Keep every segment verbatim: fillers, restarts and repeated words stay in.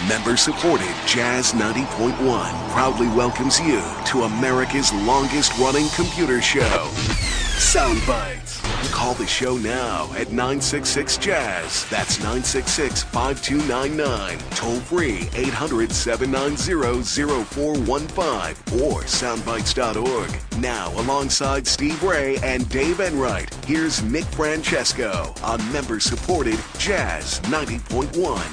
Member-supported Jazz ninety point one proudly welcomes you to America's longest-running computer show, Soundbites. Call the show now at nine six six jazz. That's nine six six, five two nine nine. Toll free eight hundred, seven nine zero, zero four one five or soundbites dot org. Now, alongside Steve Ray and Dave Enright, here's Nick Francesco on member-supported Jazz ninety point one.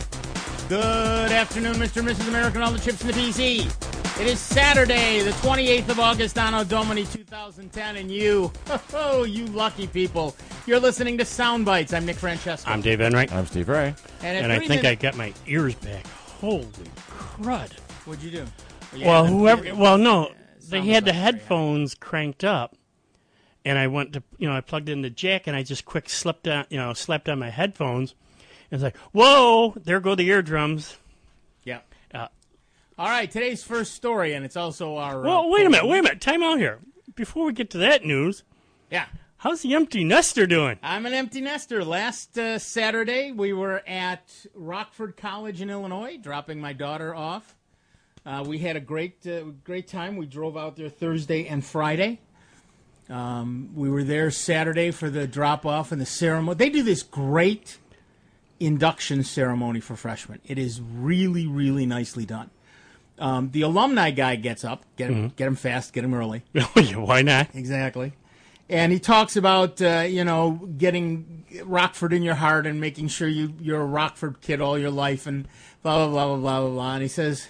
Good afternoon, Mister and Missus America, and all the chips in the P C. It is Saturday, the twenty-eighth of August, Anno Domini two thousand ten, and you, oh, you lucky people, you're listening to Soundbites. I'm Nick Francesco. I'm Dave Enright. I'm Steve Ray. And, And I think I got my ears back. Holy crud. What'd you do? You Well, had them- whoever, well, no, Yeah, they sound had the effects, right? headphones cranked up, and I went to, you know, I plugged in the jack, and I just quick slipped on, you know, slapped on my headphones, and it's like, whoa, there go the eardrums. Yeah. Uh, All right, today's first story, and it's also our... well, uh, wait a minute, wait a minute, time out here. Before we get to that news, Yeah. how's the empty nester doing? I'm an empty nester. Last uh, Saturday, we were at Rockford College in Illinois, dropping my daughter off. Uh, we had a great, uh, great time. We drove out there Thursday and Friday. Um, we were there Saturday for the drop-off and the ceremony. They do this great induction ceremony for freshmen. It is really, really nicely done. Um, the alumni guy gets up, get him, get him fast, get him early. Why not? Exactly. And he talks about, uh, you know, getting Rockford in your heart and making sure you, you're a Rockford kid all your life and blah, blah, blah, blah, blah, blah, blah. And he says,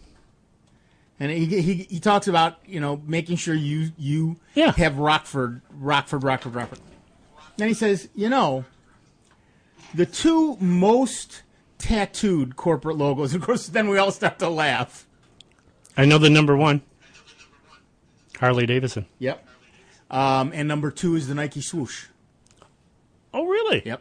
and he, he, he talks about, you know, making sure you, you Yeah. have Rockford, Rockford, Rockford, Rockford. Then he says, you know, the two most tattooed corporate logos, of course, then we all start to laugh. I know the number one. Harley Davidson. Yep. Um, and number two is the Nike swoosh. Oh, really? Yep.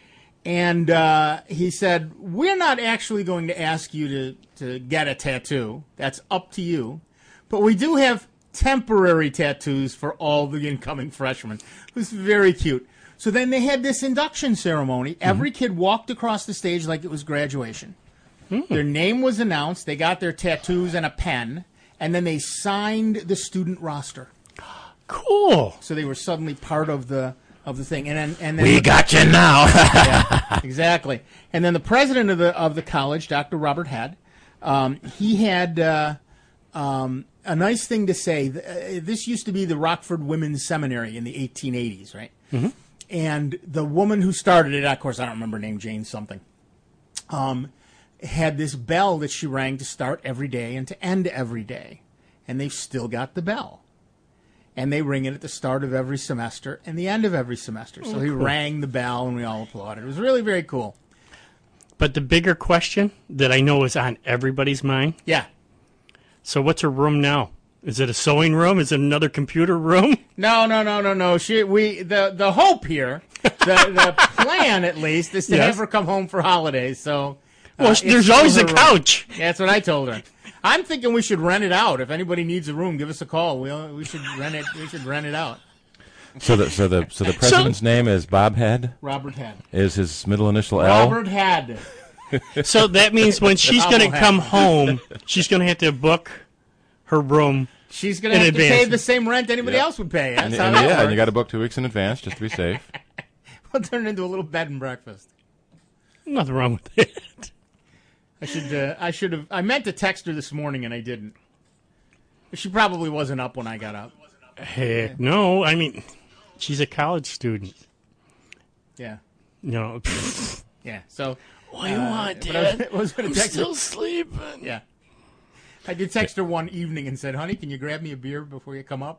And uh, he said, we're not actually going to ask you to, to get a tattoo. That's up to you. But we do have temporary tattoos for all the incoming freshmen. It was very cute. So then they had this induction ceremony. Every mm-hmm. kid walked across the stage like it was graduation. Mm. Their name was announced. They got their tattoos and a pen. And then they signed the student roster. Cool. So they were suddenly part of the of the thing. And then, and then We got you now. yeah, exactly. And then the president of the of the college, Doctor Robert Head, um, he had uh, um, a nice thing to say. Uh, this used to be the Rockford Women's Seminary in the eighteen eighties, right? Mm-hmm. And the woman who started it, of course, I don't remember her name, Jane something, um, had this bell that she rang to start every day and to end every day. And they've still got the bell. And they ring it at the start of every semester and the end of every semester. So oh, he cool. rang the bell and we all applauded. It was really very cool. But the bigger question that I know is on everybody's mind. Yeah. So what's her room now? Is it a sewing room? Is it another computer room? No, no, no, no, no. She, we, the, the hope here, the, the plan at least, is to Yes. have her come home for holidays. So, Well, uh, there's it's always a her room. couch. That's what I told her. I'm thinking we should rent it out. If anybody needs a room, give us a call. We we should rent it. We should rent it out. So the so the so the president's name is Bob Head. Robert Head. Is his middle initial L? Robert Head. So that means when she's going to Bobblehead. come home, she's going to have to book her room. She's going to In have advance. to pay the same rent anybody Yep. else would pay. That's And, how and that yeah, works. and you got to book two weeks in advance just to be safe. We'll turn it into a little bed and breakfast. Nothing wrong with it. I should. Uh, I should have. I meant to text her this morning and I didn't. She probably wasn't up when I got up. Heck, no. I mean, she's a college student. Yeah. You know. Yeah. So. What do you uh, want, but I was, Dad? I was going I'm to text still her. sleeping. Yeah. I did text her one evening and said, "Honey, can you grab me a beer before you come up?"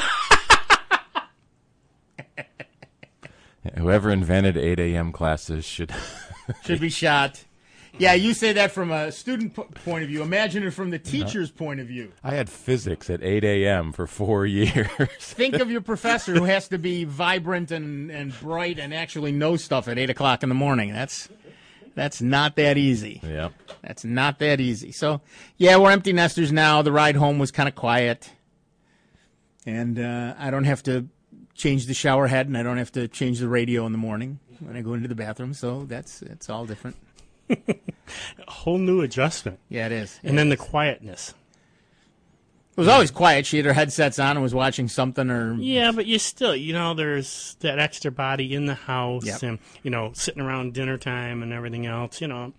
Whoever invented eight a.m. classes should Should be shot. Yeah, you say that from a student po- point of view. Imagine it from the teacher's point of view. I had physics at eight a.m. for four years. Think of your professor who has to be vibrant and, and bright and actually know stuff at eight o'clock in the morning. That's that's not that easy. Yep. That's not that easy. So, yeah, we're empty nesters now. The ride home was kind of quiet. And uh, I don't have to change the shower head, and I don't have to change the radio in the morning when I go into the bathroom. So that's it's all different. A whole new adjustment. Yeah, it is. And then the quietness. It was always quiet. She had her headsets on and was watching something or... Yeah, but you still, you know, there's that extra body in the house Yep. and, you know, sitting around dinner time and everything else, you know.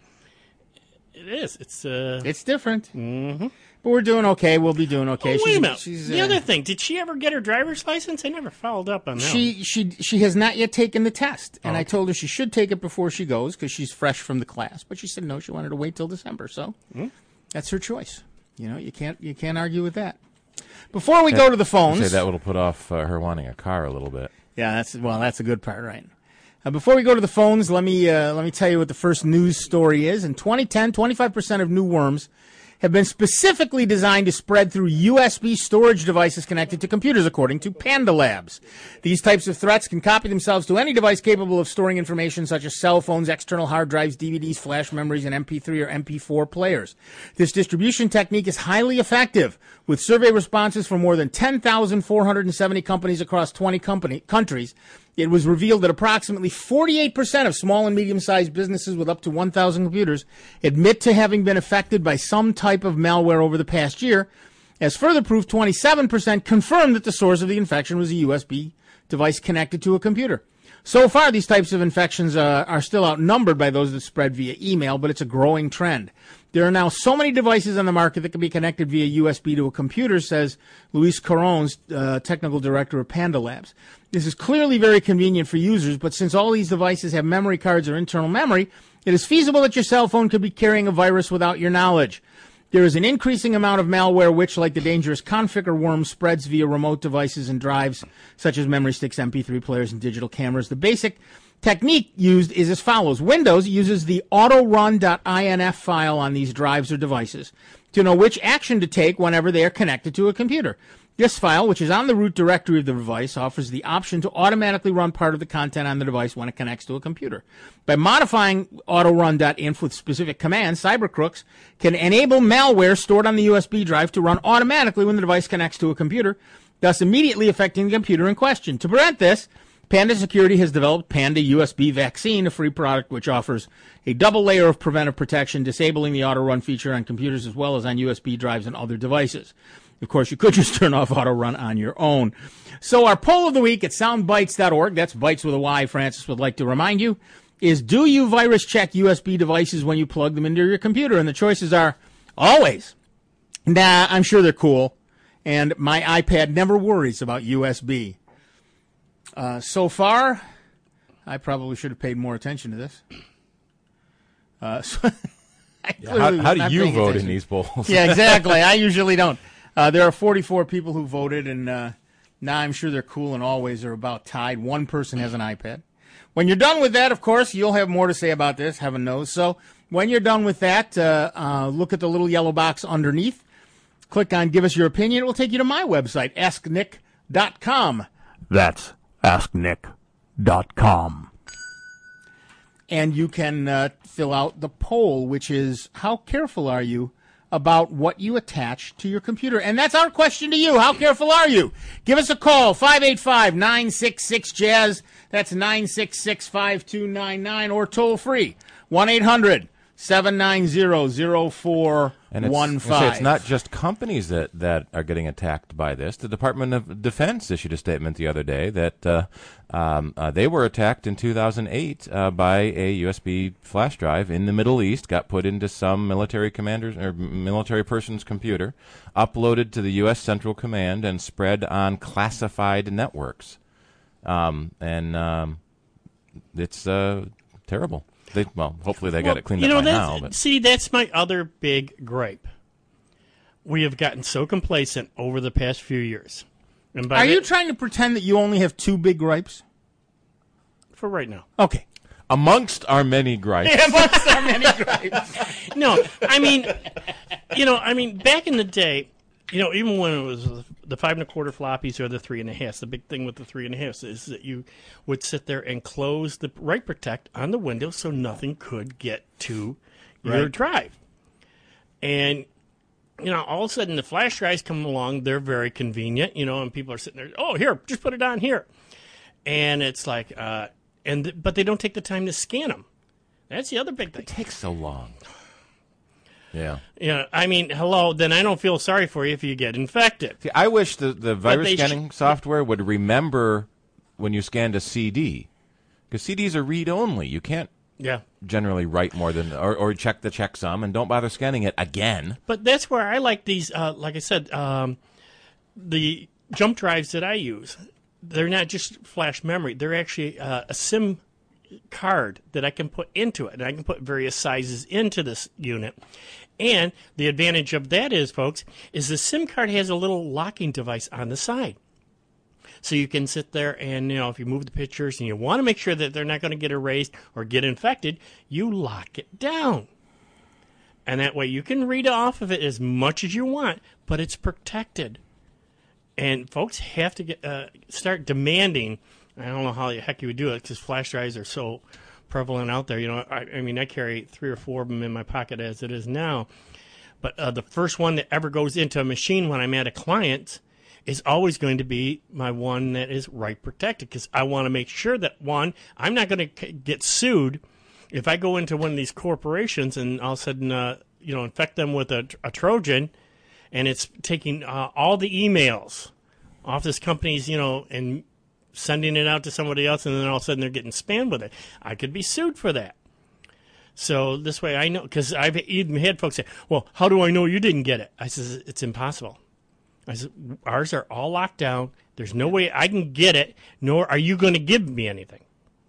It is. It's, uh... It's different. Mm-hmm. But we're doing okay. We'll be doing okay. Oh, she's, wait a minute. She's, the uh, other thing, did she ever get her driver's license? I never followed up on that. She she she has not yet taken the test, and Oh, I okay. told her she should take it before she goes because she's fresh from the class. But she said no, she wanted to wait till December. So Hmm? that's her choice. You know, you can't you can't argue with that. Before we go to the phones, Say that will put off uh, her wanting a car a little bit. yeah, that's well, that's a good part, right? Uh, before we go to the phones, let me uh, let me tell you what the first news story is. In twenty ten, twenty-five percent of new worms have been specifically designed to spread through U S B storage devices connected to computers, according to Panda Labs. These types of threats can copy themselves to any device capable of storing information such as cell phones, external hard drives, D V Ds, flash memories, and M P three or M P four players. This distribution technique is highly effective, with survey responses from more than ten thousand four hundred seventy companies across twenty company, countries. It was revealed that approximately forty-eight percent of small and medium-sized businesses with up to one thousand computers admit to having been affected by some type of malware over the past year. As further proof, twenty-seven percent confirmed that the source of the infection was a U S B device connected to a computer. So far, these types of infections uh, are still outnumbered by those that spread via email, but it's a growing trend. There are now so many devices on the market that can be connected via U S B to a computer, says Luis Corons, uh, technical director of Panda Labs. This is clearly very convenient for users, but since all these devices have memory cards or internal memory, it is feasible that your cell phone could be carrying a virus without your knowledge. There is an increasing amount of malware which, like the dangerous Conficker worm, spreads via remote devices and drives, such as memory sticks, M P three players, and digital cameras. The basic technique used is as follows. Windows uses the autorun.inf file on these drives or devices to know which action to take whenever they are connected to a computer. This file, which is on the root directory of the device, offers the option to automatically run part of the content on the device when it connects to a computer. By modifying autorun.inf with specific commands, cybercrooks can enable malware stored on the U S B drive to run automatically when the device connects to a computer, thus immediately affecting the computer in question. To prevent this, Panda Security has developed Panda U S B Vaccine, a free product which offers a double layer of preventive protection, disabling the auto-run feature on computers as well as on U S B drives and other devices. Of course, you could just turn off auto-run on your own. So our poll of the week at soundbites dot org, that's Bites with a Y, Francis would like to remind you, is do you virus check U S B devices when you plug them into your computer? And the choices are always. Nah, I'm sure they're cool. And my iPad never worries about U S B. Uh, so far, I probably should have paid more attention to this. Uh, so I Yeah, how clearly how was do not you paying vote attention. in these polls? Yeah, exactly. I usually don't. Uh, there are forty-four people who voted, and uh, now I'm sure they're cool and always are about tied. One person has an iPad. When you're done with that, of course, you'll have more to say about this, heaven knows. So when you're done with that, uh, uh, look at the little yellow box underneath. Click on Give Us Your Opinion. It will take you to my website, ask nick dot com. That's ask nick dot com. And you can uh, fill out the poll, which is how careful are you about what you attach to your computer? And that's our question to you. How careful are you? Give us a call, five eight five, nine six six, jazz. That's nine six six, five two nine nine, or toll free, one eight hundred, seven nine zero, zero four And it's, one I say five. it's not just companies that, that are getting attacked by this. The Department of Defense issued a statement the other day that uh, um, uh, they were attacked in two thousand eight uh, by a U S B flash drive in the Middle East, got put into some military commander's or military person's computer, uploaded to the U S Central Command, and spread on classified networks. Um, and um, it's uh, terrible. They, well, hopefully they got Well, it cleaned you know, up by that's, now. But. See, that's my other big gripe. We have gotten so complacent over the past few years. And by Are that, you trying to pretend that you only have two big gripes? for right now? Okay. Amongst our many gripes. Amongst our many gripes. No, I mean, you know, I mean, back in the day, you know, even when it was the five and a quarter floppies or the three and a half, the big thing with the three and a half is that you would sit there and close the write protect on the window so nothing could get to your Right. drive. And, you know, all of a sudden the flash drives come along. They're very convenient, you know, and people are sitting there, oh, here, just put it on here. And it's like, uh, and th- but they don't take the time to scan them. That's the other big thing. It takes so long. Yeah. Yeah, I mean, hello, then I don't feel sorry for you if you get infected. See, I wish the, the virus they scanning sh- software would remember when you scanned a C D. Because C Ds are read-only. You can't Yeah. generally write more than, or, or check the checksum, and don't bother scanning it again. But that's where I like these, uh, like I said, um, the jump drives that I use. They're not just flash memory. They're actually uh, a SIM card that I can put into it, and I can put various sizes into this unit. And the advantage of that is, folks, is the SIM card has a little locking device on the side. So you can sit there and, you know, if you move the pictures and you want to make sure that they're not going to get erased or get infected, you lock it down. And that way you can read off of it as much as you want, but it's protected. And folks have to get uh, start demanding. I don't know how the heck you would do it because flash drives are so prevalent out there. You know, I, I mean, I carry three or four of them in my pocket as it is now. But uh, the first one that ever goes into a machine when I'm at a client is always going to be my one that is write protected, because I want to make sure that, one, I'm not going to get sued if I go into one of these corporations and all of a sudden, uh, you know, infect them with a, a Trojan, and it's taking uh, all the emails off this company's, you know, and sending it out to somebody else, and then all of a sudden they're getting spammed with it. I could be sued for that. So this way I know, because I've even had folks say, well, how do I know you didn't get it? I says, it's impossible. I said, ours are all locked down. There's no way I can get it, nor are you going to give me anything.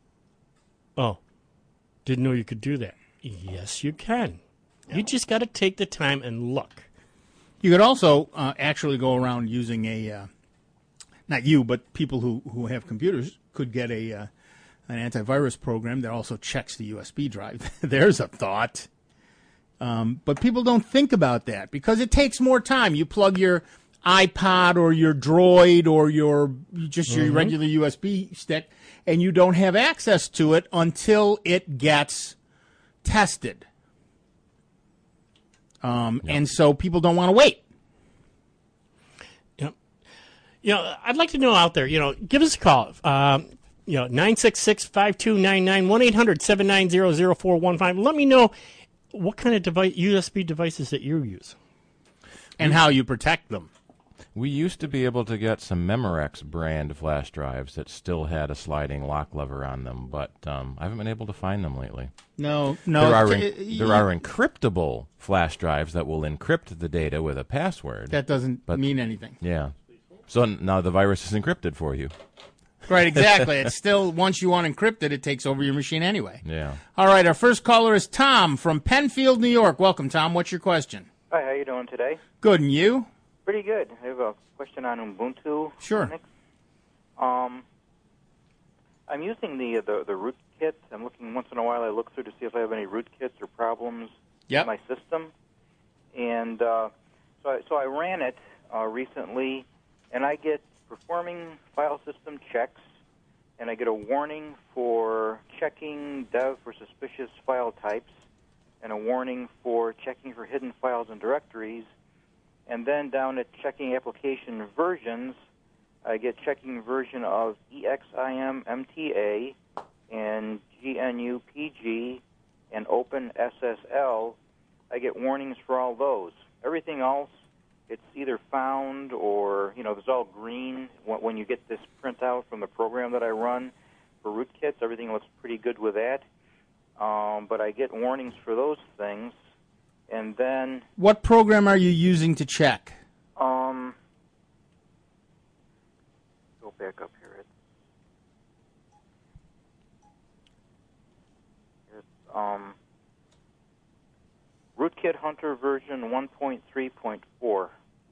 Oh, didn't know you could do that. Yes, you can. You just got to take the time and look. You could also uh, actually go around using a, uh, not you, but people who, who have computers could get a uh, an antivirus program that also checks the U S B drive. There's a thought. Um, but people don't think about that because it takes more time. You plug your iPod or your Droid or your just your Mm-hmm. regular U S B stick, and you don't have access to it until it gets tested. Um, Yep. And so people don't want to wait. Yep. You know, I'd like to know out there, you know, give us a call. Um, you know, nine six six, five two nine nine, one eight hundred, seven nine zero, zero four one five. Let me know what kind of device, U S B devices that you use. And how you protect them. We used to be able to get some Memorex brand flash drives that still had a sliding lock lever on them, but um, I haven't been able to find them lately. No, no. there are it- en- it- there are encryptable flash drives that will encrypt the data with a password. That doesn't But- mean anything. yeah. So n- now the virus is encrypted for you. Right, exactly. It's still, once you unencrypt it, it takes over your machine anyway. Yeah. All right, our first caller is Tom from Penfield, New York. Welcome, Tom. What's your question? Hi, how you doing today? Good, and you? Pretty good. I have a question on Ubuntu. Sure. Linux. Um, I'm using the the the rootkit. I'm looking once in a while. I look through to see if I have any rootkits or problems Yep. in my system. And uh, so I, so I ran it uh, recently, and I get performing file system checks, and I get a warning for checking dev for suspicious file types, and a warning for checking for hidden files and directories. And then down at checking application versions, I get checking version of E X I M M T A and G N U P G and Open S S L. I get warnings for all those. Everything else, it's either found or, you know, it's all green when you get this printout from the program that I run for rootkits. Everything looks pretty good with that. Um, but I get warnings for those things. And then, What program are you using to check? um, go back up here. It's, it's um, Rootkit Hunter version one point three point four.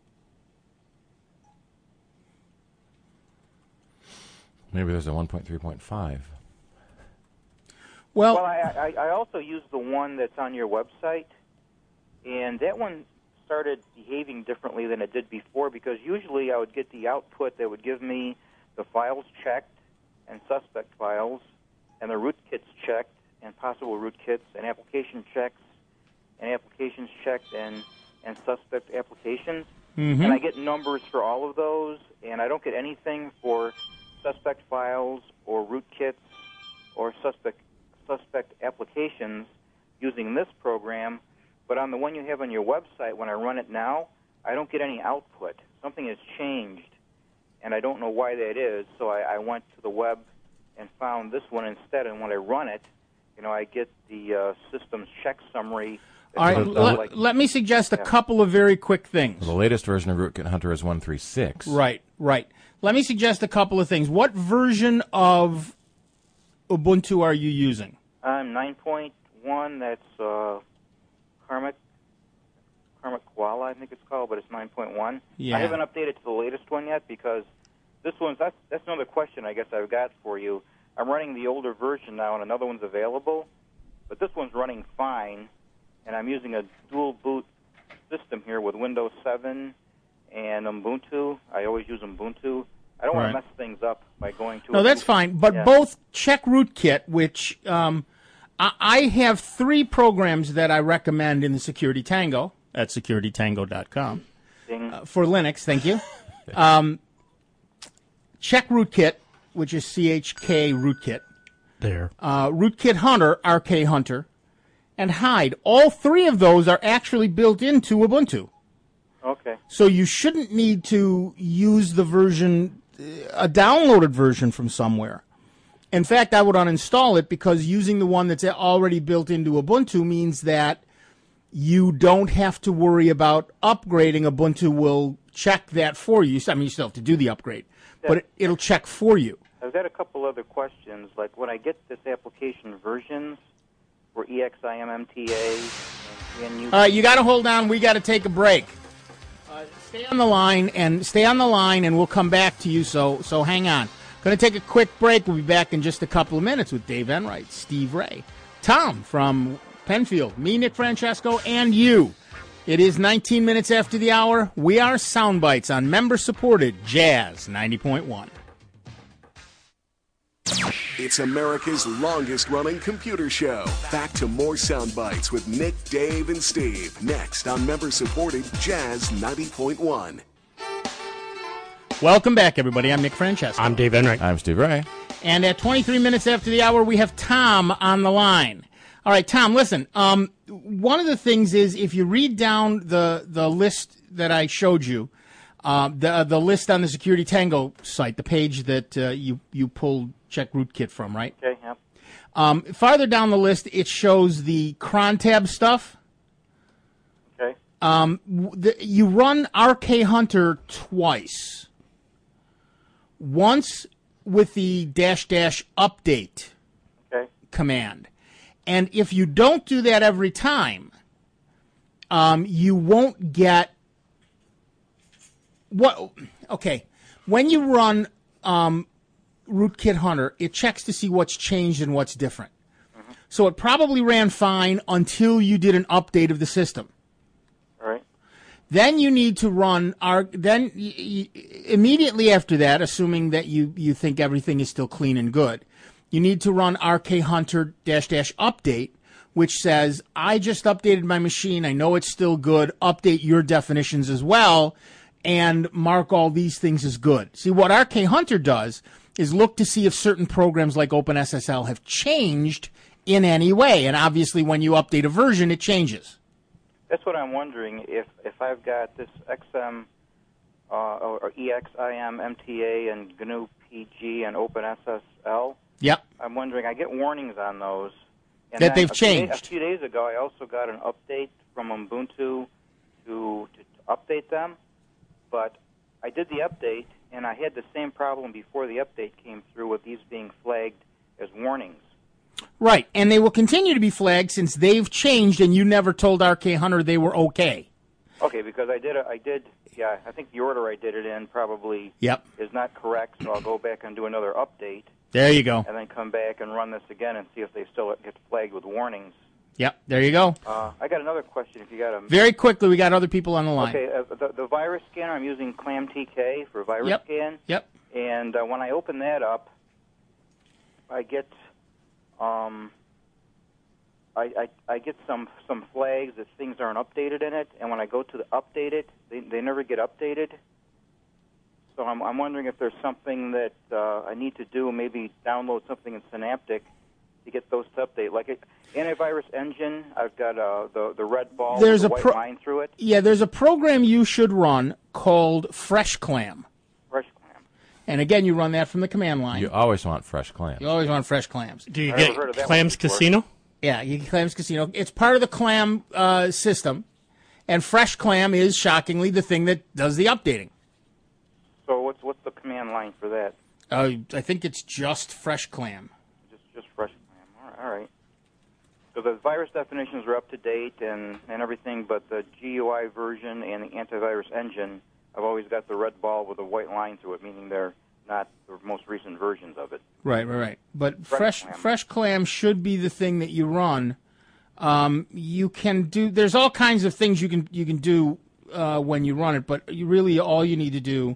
Maybe there's a one point three point five. Well, Well, I, I, I also use the one that's on your website, and that one started behaving differently than it did before, because usually I would get the output that would give me the files checked and suspect files, and the rootkits checked and possible rootkits, and application checks and applications checked and, and suspect applications. Mhm. And I get numbers for all of those, and I don't get anything for suspect files or rootkits or suspect suspect applications using this program, but on the one you have on your website, when I run it now, I don't get any output. Something has changed, and I don't know why that is, so I, I went to the web and found this one instead, and when I run it, you know, I get the uh, system's check summary. All right, let, like, let me suggest a yeah. couple of very quick things. The latest version of Rootkit Hunter is one three six. Right, right. Let me suggest a couple of things. What version of Ubuntu are you using? I'm nine point one, that's uh, Karmic, Karmic Koala, I think it's called, but it's nine point one. Yeah. I haven't updated to the latest one yet because this one's, that's, that's another question I guess I've got for you. I'm running the older version now, and another one's available, but this one's running fine, and I'm using a dual boot system here with Windows seven and Ubuntu. I always use Ubuntu. I don't Right. want to mess things up by going to No, a- that's fine. But Yeah. both Check Rootkit, which um, I, I have three programs that I recommend in the Security Tango at security tango dot com Ding. uh, for Linux. Thank you. um, Check Rootkit, which is C H K Rootkit. There. Uh, Rootkit Hunter, R K Hunter, and Hide. All three of those are actually built into Ubuntu. Okay. So you shouldn't need to use the version, a downloaded version from somewhere. In fact, I would uninstall it because using the one that's already built into Ubuntu means that you don't have to worry about upgrading. Ubuntu will check that for you. I mean, you still have to do the upgrade, but it, it'll check for you. I've got a couple other questions. Like when I get this application versions for E X I M M T A and C N U. All right, you got to hold on. We got to take a break. Uh, stay on the line and stay on the line, and we'll come back to you. So, so hang on. Going to take a quick break. We'll be back in just a couple of minutes with Dave Enright, Steve Ray, Tom from Penfield, me, Nick Francesco, and you. It is nineteen minutes after the hour. We are Soundbites on member-supported Jazz ninety point one. It's America's longest-running computer show. Back to more Sound Bites with Nick, Dave, and Steve. Next on member-supported Jazz ninety point one. Welcome back, everybody. I'm Nick Francesco. I'm Dave Enright. I'm Steve Ray. And at twenty-three minutes after the hour, we have Tom on the line. All right, Tom, listen. Um, one of the things is if you read down the, the list that I showed you, uh, the the list on the Security Tango site, the page that uh, you, you pulled Check Rootkit from, right? Okay, yeah. Um, farther down the list, it shows the cron tab stuff. Okay. Um, w- the, you run R K Hunter twice. Once with the dash dash update Okay. command. And if you don't do that every time, um, you won't get what. Okay, when you run um, Rootkit Hunter, it checks to see what's changed and what's different. Mm-hmm. So it probably ran fine until you did an update of the system. All right. Then you need to run our. Then y- y- immediately after that, assuming that you, you think everything is still clean and good, you need to run R K Hunter dash dash update, which says, I just updated my machine. I know it's still good. Update your definitions as well, and mark all these things as good. See, what R K Hunter does is look to see if certain programs like OpenSSL have changed in any way. And obviously, when you update a version, it changes. That's what I'm wondering. If if I've got this X M uh, or, or E X I M M T A and G N U P G and OpenSSL, Yep. I'm wondering. I get warnings on those. And That then they've a few day- changed. A few days ago, I also got an update from Ubuntu to, to to update them, but I did the update, and I had the same problem before the update came through with these being flagged as warnings. Right, and they will continue to be flagged since they've changed, and you never told R K Hunter they were okay. Okay, because I did, a, I did, yeah, I think the order I did it in probably Yep. is not correct, so I'll go back and do another update, There you go. and then come back and run this again and see if they still get flagged with warnings. Yep, there you go. Uh, I got another question. If you got a Very quickly, we got other people on the line. okay, uh, the, the virus scanner, I'm using ClamTK for virus Yep. scan. Yep. And uh, when I open that up, I get um, I, I, I get some some flags that things aren't updated in it. And when I go to the update it, they they never get updated. So I'm I'm wondering if there's something that uh, I need to do. Maybe download something in Synaptic to get those to update? Like it, Antivirus Engine, I've got uh, the the red ball There's with a the white pro- line through it. Yeah, there's a program you should run called FreshClam. FreshClam. And again, you run that from the command line. You always want fresh clams. You always want fresh clams. Do you I get never heard of that Clams one before. Casino? Yeah, you get Clams Casino. It's part of the Clam uh, system, and Fresh Clam is shockingly the thing that does the updating. So what's what's the command line for that? Uh, I think it's just Fresh Clam. Just just FreshClam. All right. All right. So the virus definitions are up to date and, and everything, but the G U I version and the antivirus engine, I've always got the red ball with a white line through it, meaning they're not the most recent versions of it. Right, right, right. But Fresh fresh Clam. fresh clam should be the thing that you run. Um, you can do. There's all kinds of things you can you can do uh, when you run it, but you really all you need to do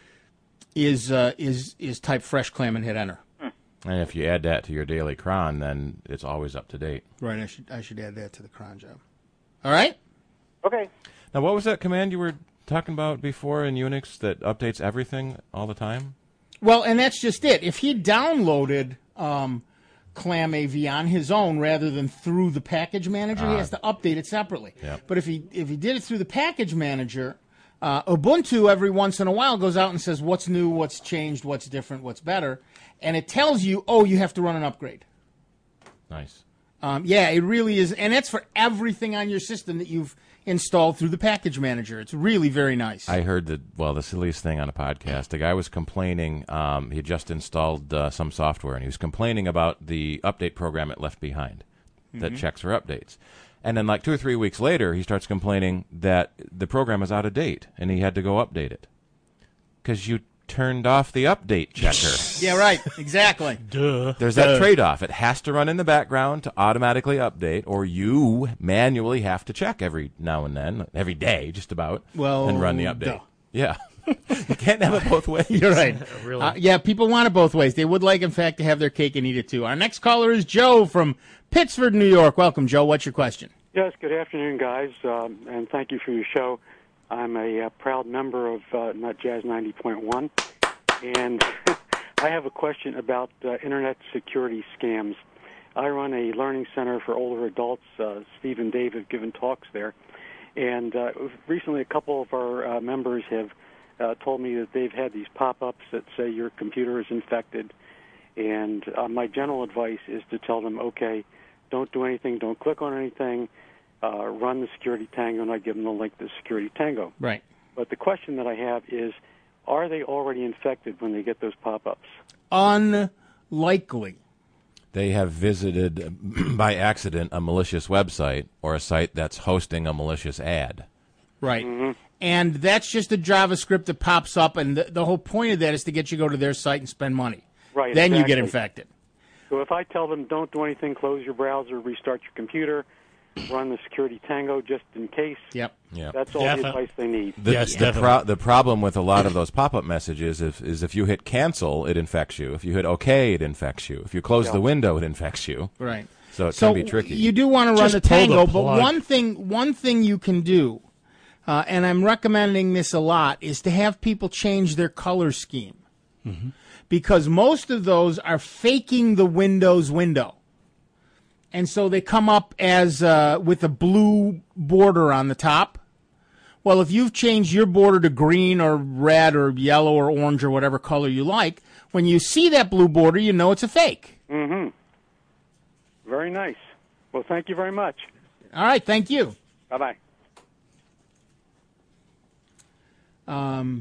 is uh, is is type fresh clam and hit enter. And if you add that to your daily cron, then it's always up to date. Right. I should I should add that to the cron job. All right. Okay. Now, what was that command you were talking about before in Unix that updates everything all the time? Well, and that's just it. If he downloaded um, ClamAV on his own rather than through the package manager, he has to update it separately. Yep. But if he if he did it through the package manager, uh, Ubuntu every once in a while goes out and says what's new, what's changed, what's different, what's better, and it tells you, oh, you have to run an upgrade. Nice. Um, yeah, it really is, and that's for everything on your system that you've installed through the package manager. It's really very nice. I heard that, well, the silliest thing on a podcast. The guy was complaining. Um, he had just installed uh, some software, and he was complaining about the update program it left behind that checks for updates. And then, like two or three weeks later, he starts complaining that the program is out of date, and he had to go update it because you turned off the update checker. Yeah, right. Exactly. Duh. There's that trade-off. It has to run in the background to automatically update, or you manually have to check every now and then, every day, just about, Well, and run the update. duh. Yeah. You can't have it both ways. You're right. Really? Uh, yeah, people want it both ways. They would like, in fact, to have their cake and eat it too. Our next caller is Joe from Pittsford, New York. Welcome, Joe. What's your question? Yes, good afternoon, guys, um, and thank you for your show. I'm a uh, proud member of uh, Nut Jazz ninety point one, and I have a question about uh, Internet security scams. I run a learning center for older adults. Uh, Steve and Dave have given talks there, and uh, recently a couple of our uh, members have uh, told me that they've had these pop-ups that say your computer is infected, and uh, my general advice is to tell them, okay, don't do anything, don't click on anything, uh, run the Security Tango, and I give them the link to Security Tango. Right. But the question that I have is, are they already infected when they get those pop-ups? Unlikely. They have visited, by accident, a malicious website or a site that's hosting a malicious ad. Right. And that's just a JavaScript that pops up, and the, the whole point of that is to get you to go to their site and spend money. Right. Then you get exactly. infected. So if I tell them don't do anything, close your browser, restart your computer, run the Security Tango just in case, Yep. Yeah. that's all Defi- the advice they need. The, Yes, the, definitely. pro- the problem with a lot of those pop-up messages is, is if you hit cancel, it infects you. If you hit OK, it infects you. If you close Yeah. the window, it infects you. Right. So it So can be tricky. you do want to run Just the pull the Tango, but plug. one thing, one thing you can do, uh, and I'm recommending this a lot, is to have people change their color scheme. Mm-hmm. Because most of those are faking the Windows window. And so they come up as uh, with a blue border on the top. Well, if you've changed your border to green or red or yellow or orange or whatever color you like, when you see that blue border, you know it's a fake. Mm-hmm. Very nice. Well, thank you very much. All right, thank you. Bye-bye. Um,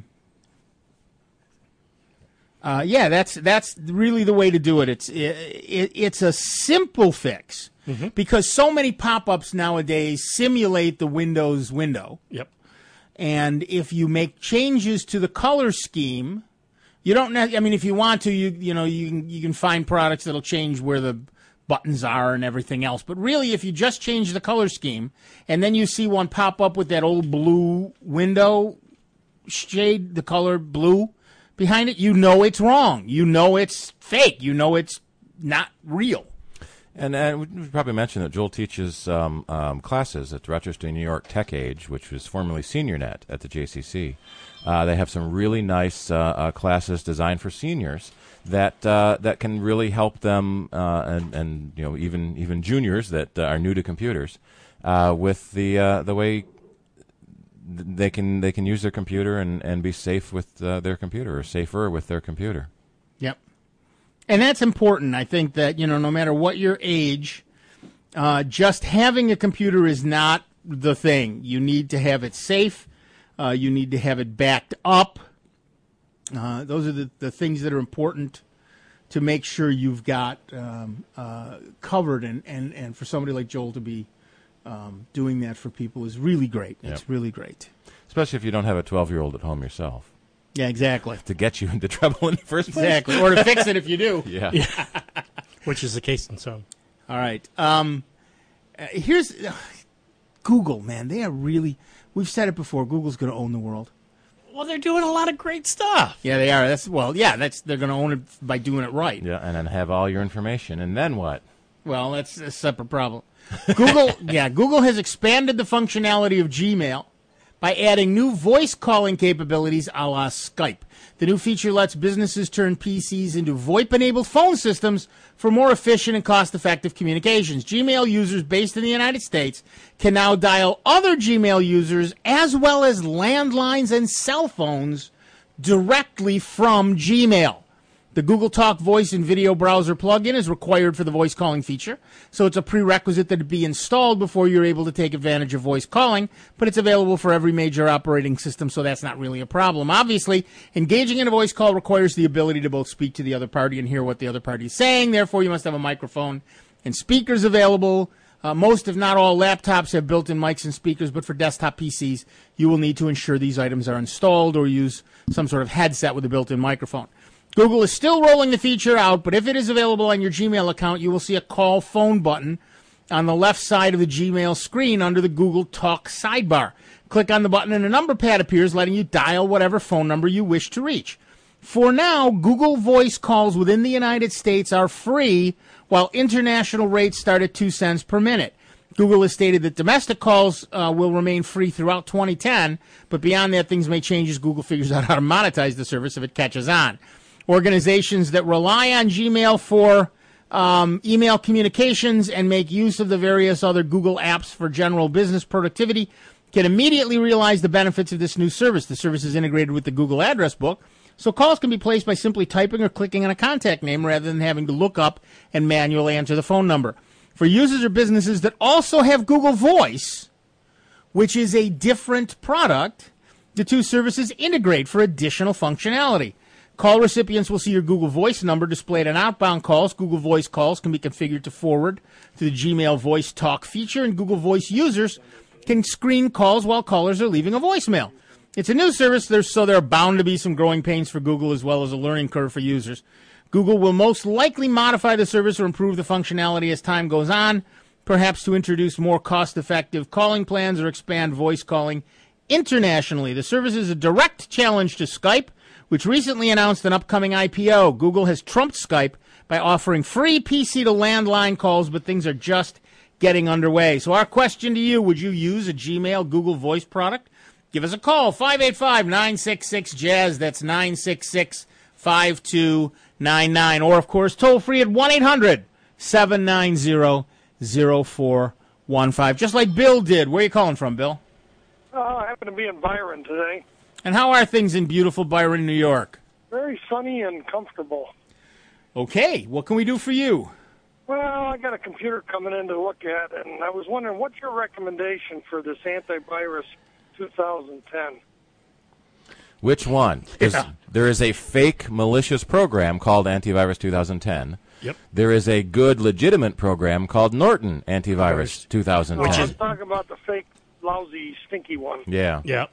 uh, yeah, that's that's really the way to do it. It's it, it, it's a simple fix because so many pop-ups nowadays simulate the Windows window. Yep. And if you make changes to the color scheme, you don't. Ne- I mean, if you want to, you you know you can you can find products that'll change where the buttons are and everything else. But really, if you just change the color scheme and then you see one pop up with that old blue window shade, the color blue behind it, you know it's wrong. You know it's fake. You know it's not real. And uh, we should probably mention that Joel teaches um, um, classes at the Rochester, New York Tech Age, which was formerly SeniorNet at the J C C. Uh, they have some really nice uh, uh, classes designed for seniors that uh, that can really help them uh, and and you know even even juniors that uh, are new to computers uh, with the uh, the way they can they can use their computer and, and be safe with uh, their computer or safer with their computer. Yep. And that's important. I think that, you know, no matter what your age, uh, just having a computer is not the thing. You need to have it safe. Uh, you need to have it backed up. Uh, those are the, the things that are important to make sure you've got um, uh, covered. And, and, and for somebody like Joel to be um, doing that for people is really great. Yep. It's really great. Especially if you don't have a twelve-year-old at home yourself. Yeah, exactly. To get you into trouble in the first place. Exactly. Or to fix it if you do. Yeah. Yeah. Which is the case in some. All right. Um, uh, here's uh, Google, man. They are really, we've said it before, Google's going to own the world. Well, they're doing a lot of great stuff. Yeah, they are. That's well, yeah, that's they're going to own it by doing it right. Yeah, and then have all your information. And then what? Well, that's a separate problem. Google, yeah, Google has expanded the functionality of Gmail by adding new voice calling capabilities a la Skype. The new feature lets businesses turn P Cs into VoIP-enabled phone systems for more efficient and cost-effective communications. Gmail users based in the United States can now dial other Gmail users as well as landlines and cell phones directly from Gmail. The Google Talk voice and video browser plugin is required for the voice calling feature, so it's a prerequisite that it be installed before you're able to take advantage of voice calling, but it's available for every major operating system, so that's not really a problem. Obviously, engaging in a voice call requires the ability to both speak to the other party and hear what the other party is saying. Therefore, you must have a microphone and speakers available. Uh, most, if not all, laptops have built-in mics and speakers, but for desktop P Cs, you will need to ensure these items are installed or use some sort of headset with a built-in microphone. Google is still rolling the feature out, but if it is available on your Gmail account, you will see a call phone button on the left side of the Gmail screen under the Google Talk sidebar. Click on the button and a number pad appears, letting you dial whatever phone number you wish to reach. For now, Google Voice calls within the United States are free, while international rates start at two cents per minute. Google has stated that domestic calls uh, will remain free throughout twenty ten, but beyond that, things may change as Google figures out how to monetize the service if it catches on. Organizations that rely on Gmail for um, email communications and make use of the various other Google apps for general business productivity can immediately realize the benefits of this new service. The service is integrated with the Google Address Book, so calls can be placed by simply typing or clicking on a contact name rather than having to look up and manually enter the phone number. For users or businesses that also have Google Voice, which is a different product, the two services integrate for additional functionality. Call recipients will see your Google Voice number displayed on outbound calls. Google Voice calls can be configured to forward to the Gmail Voice Talk feature, and Google Voice users can screen calls while callers are leaving a voicemail. It's a new service, so there are bound to be some growing pains for Google as well as a learning curve for users. Google will most likely modify the service or improve the functionality as time goes on, perhaps to introduce more cost-effective calling plans or expand voice calling internationally. The service is a direct challenge to Skype, which recently announced an upcoming I P O. Google has trumped Skype by offering free P C to landline calls, but things are just getting underway. So our question to you, would you use a Gmail Google Voice product? Give us a call, five eight five, nine six six, Jazz. That's nine six six, five two nine nine. Or, of course, toll free at one eight hundred, seven nine zero, zero four one five. Just like Bill did. Where are you calling from, Bill? Uh, I happen to be in Byron today. And how are things in beautiful Byron, New York? Very sunny and comfortable. Okay, what can we do for you? Well, I got a computer coming in to look at, and I was wondering, what's your recommendation for this antivirus twenty ten? Which one? Yeah. There is a fake malicious program called Antivirus twenty ten. Yep. There is a good legitimate program called Norton Antivirus twenty ten. Which is talking about the fake, lousy, stinky one. Yeah. Yeah.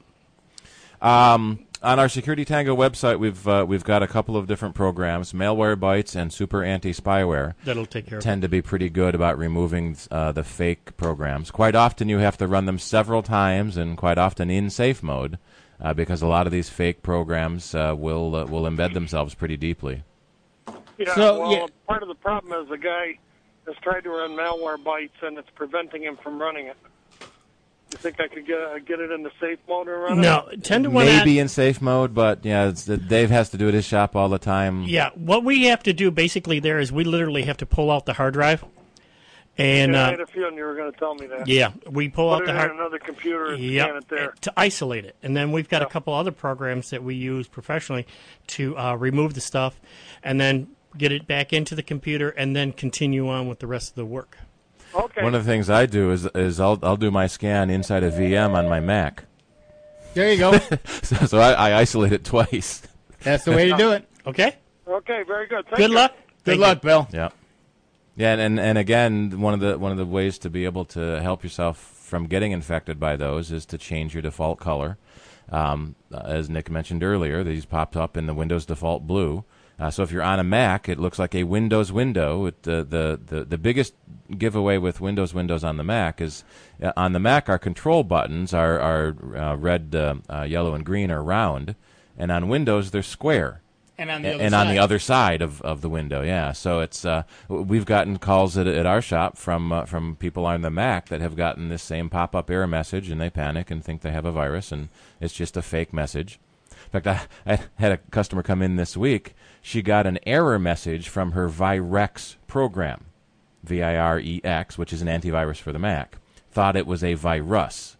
Um, on our Security Tango website, we've uh, we've got a couple of different programs. Malwarebytes and Super Anti-Spyware That'll take care of it. tend to be pretty good about removing uh, the fake programs. Quite often you have to run them several times, and quite often in safe mode, uh, because a lot of these fake programs uh, will uh, will embed themselves pretty deeply. Yeah, So, well, yeah. part of the problem is the guy has tried to run Malwarebytes, and it's preventing him from running it. You think I could get uh, get it in the safe mode and run No, it? ten to one. Maybe in safe mode, but yeah, it's, Dave has to do it at his shop all the time. Yeah, what we have to do basically there is we literally have to pull out the hard drive. And yeah, I uh, had a feeling you were going to tell me that. yeah, we pull Put out it the in hard another computer and Yep, scan it there. to isolate it. And then we've got Yeah. a couple other programs that we use professionally to uh, remove the stuff and then get it back into the computer and then continue on with the rest of the work. Okay. One of the things I do is is I'll I'll do my scan inside a V M on my Mac. There you go. so so I, I isolate it twice. That's the way to do it. Okay? Okay, very good. Thank Good you. luck. Good Thank luck, you. Bill. Yeah. Yeah, and, and and again, one of the one of the ways to be able to help yourself from getting infected by those is to change your default color. Um, as Nick mentioned earlier, these popped up in the Windows default blue. Uh, so if you're on a Mac, it looks like a Windows window. It, uh, the, the the biggest giveaway with Windows windows on the Mac is uh, on the Mac our control buttons are are uh, red, uh, uh, yellow, and green are round, and on Windows they're square. And on the A- other and side. on the other side of, of the window, yeah. So it's uh, w- we've gotten calls at, at our shop from uh, from people on the Mac that have gotten this same pop up error message, and they panic and think they have a virus, and it's just a fake message. In fact, I, I had a customer come in this week. She got an error message from her Virex program, V I R E X, which is an antivirus for the Mac. Thought it was a virus.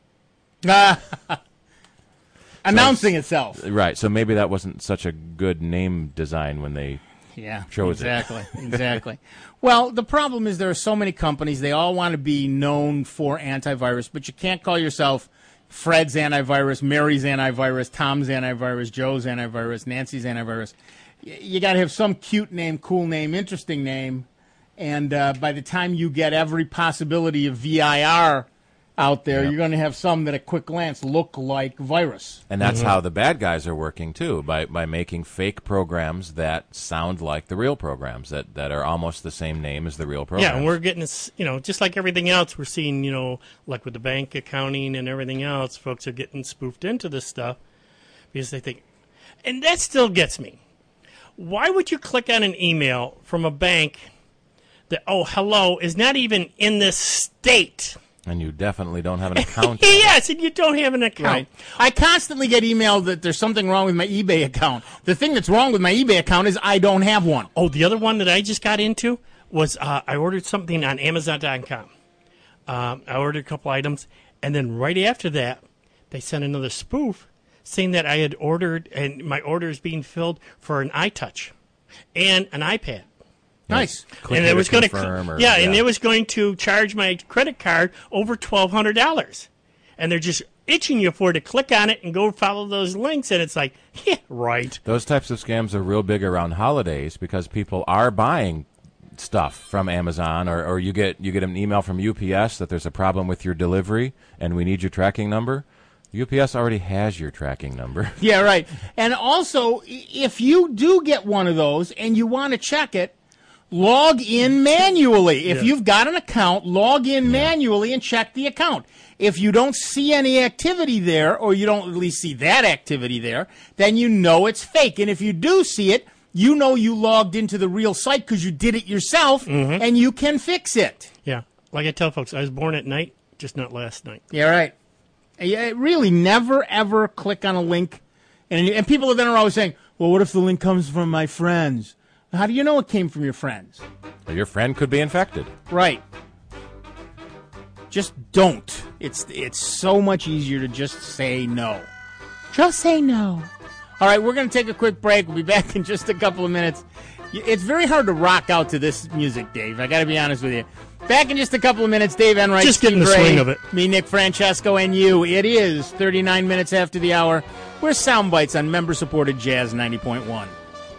Announcing itself. Right, so maybe that wasn't such a good name design when they Yeah, chose exactly, it. exactly. Well, the problem is there are so many companies. They all want to be known for antivirus, but you can't call yourself Fred's antivirus, Mary's antivirus, Tom's antivirus, Joe's antivirus, Nancy's antivirus. Y- You got to have some cute name, cool name, interesting name, and uh, by the time you get every possibility of V I R out there, Yep. you're going to have some that at quick glance look like virus. And that's how the bad guys are working, too, by by making fake programs that sound like the real programs, that, that are almost the same name as the real programs. Yeah, and we're getting this, you know, just like everything else, we're seeing, you know, like with the bank accounting and everything else, folks are getting spoofed into this stuff because they think, and that still gets me. Why would you click on an email from a bank that, oh, hello, is not even in this state? And you definitely don't have an account. Yes, and you don't have an account. Right. I constantly get emailed that there's something wrong with my eBay account. The thing that's wrong with my eBay account is I don't have one. Oh, the other one that I just got into was uh, I ordered something on Amazon dot com. Um, I ordered a couple items, and then right after that, they sent another spoof saying that I had ordered, and my order is being filled for an iTouch and an iPad. Nice. Click and here it was to going to, confirm or- yeah, and yeah. it was going to charge my credit card over twelve hundred dollars, and they're just itching you for to click on it and go follow those links, and it's like, yeah, right. Those types of scams are real big around holidays because people are buying stuff from Amazon, or, or you get you get an email from U P S that there's a problem with your delivery and we need your tracking number. U P S already has your tracking number. Yeah, right. And also, i- if you do get one of those and you want to check it, log in manually. If Yeah. you've got an account, log in manually and check the account. If you don't see any activity there, or you don't at least see that activity there, then you know it's fake. And if you do see it, you know you logged into the real site because you did it yourself, and you can fix it. Yeah, like I tell folks, I was born at night, just not last night. Yeah, right. Yeah, really, never ever click on a link, and and people then are always saying, "Well, what if the link comes from my friends?" How do you know it came from your friends? Your friend could be infected. Right. Just don't. It's it's so much easier to just say no. Just say no. All right, we're going to take a quick break. We'll be back in just a couple of minutes. Y- It's very hard to rock out to this music, Dave. I got to be honest with you. Back in just a couple of minutes, Dave Enright, Just getting Steve the Gray, swing of it. me, Nick Francesco, and you. It is thirty-nine minutes after the hour. We're Sound Bites on member-supported Jazz ninety point one.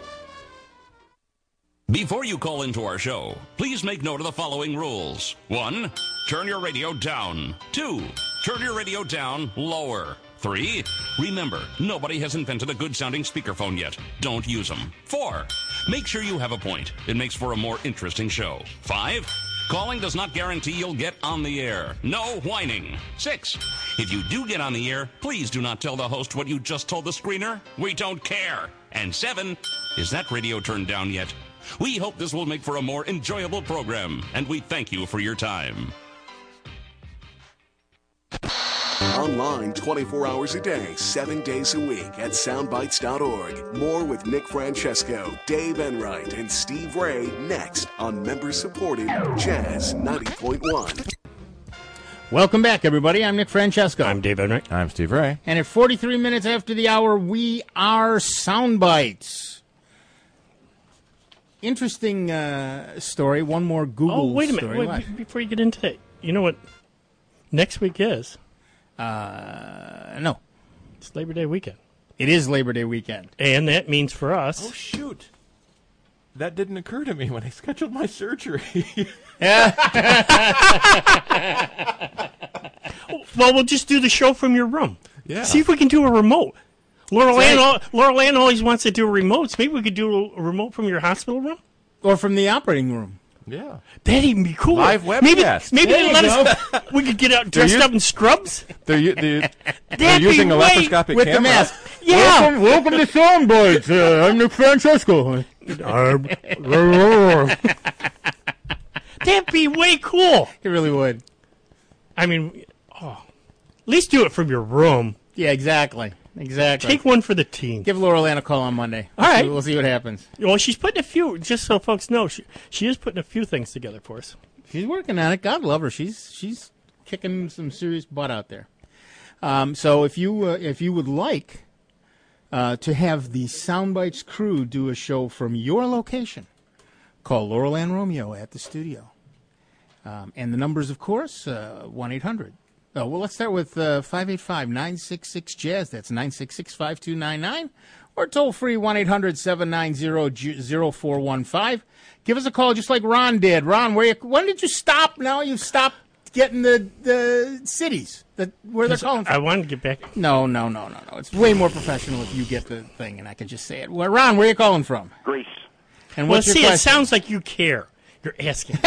Before you call into our show, please make note of the following rules. One, turn your radio down. Two, turn your radio down lower. Three, remember, nobody has invented a good-sounding speakerphone yet. Don't use them. Four, make sure you have a point. It makes for a more interesting show. Five, calling does not guarantee you'll get on the air. No whining. Six, if you do get on the air, please do not tell the host what you just told the screener. We don't care. And seven, is that radio turned down yet? We hope this will make for a more enjoyable program, and we thank you for your time. Online twenty-four hours a day, seven days a week at soundbites dot org. More with Nick Francesco, Dave Enright, and Steve Ray next on member-supported Jazz ninety point one. Welcome back, everybody. I'm Nick Francesco. I'm Dave Enright. I'm Steve Ray. And at forty-three minutes after the hour, we are Soundbites. Interesting uh, story. One more Google Oh, wait a minute. story. Wait, What? be- before you get into that, you know what next week is? Uh, no. It's Labor Day weekend. It is Labor Day weekend. And that means for us... Oh, shoot. That didn't occur to me when I scheduled my surgery. Well, we'll just do the show from your room. Yeah. See if we can do a remote. Laurel That's Ann, right. al- Laurel Ann always wants to do remotes. Maybe we could do a remote from your hospital room? Or from the operating room. Yeah. That'd even be cool. Live Maybe, webcast. maybe There they'll you let us. We could get out dressed you- up in scrubs. They're, u- they're, they're That'd using be a way- laparoscopic With camera. the mask. Yeah. Welcome, welcome to Soundbites. Uh, I'm Nick Francesco. That'd be way cool. It really would. I mean, oh, at least do it from your room. Yeah, exactly. Exactly. Take one for the team. Give Laurel Ann a call on Monday. All right. We'll see, we'll see what happens. Well, she's putting a few. Just so folks know, she she is putting a few things together for us. She's working on it. God love her. She's she's kicking some serious butt out there. Um, so if you uh, if you would like uh, to have the Soundbites crew do a show from your location, call Laurel Ann Romeo at the studio. Um, and the numbers, of course, uh, one eight hundred. Oh, well, let's start with uh, five eight five, nine six six, jazz. That's nine six six, five two nine nine. Or toll free one eight hundred, seven nine zero, zero four one five. Give us a call just like Ron did. Ron, where you, when did you stop? Now you've stopped getting the, the cities that where they're calling from. I wanted to get back. No, no, no, no, no. It's way more professional if you get the thing and I can just say it. Well, Ron, where you calling from? Greece. And Well, what's your see, it question? sounds like you care. You're asking.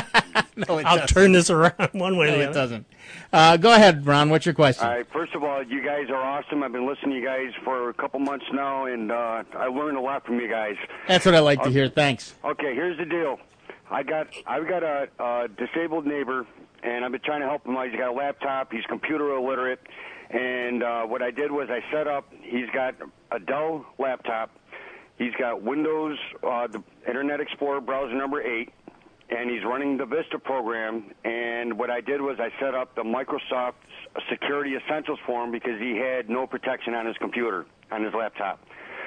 no, it I'll doesn't. turn this around one way No, or the it other. doesn't. Uh, go ahead, Ron. What's your question? All right. First of all, you guys are awesome. I've been listening to you guys for a couple months now, and uh, I learned a lot from you guys. That's what I like to hear. Thanks. Okay, here's the deal. I got I've got a, a disabled neighbor, and I've been trying to help him out. He's got a laptop. He's computer illiterate, and uh, what I did was I set up. He's got a Dell laptop. He's got Windows, uh, the Internet Explorer browser number eight, and he's running the Vista program. And what I did was I set up the Microsoft Security Essentials for him because he had no protection on his computer, on his laptop.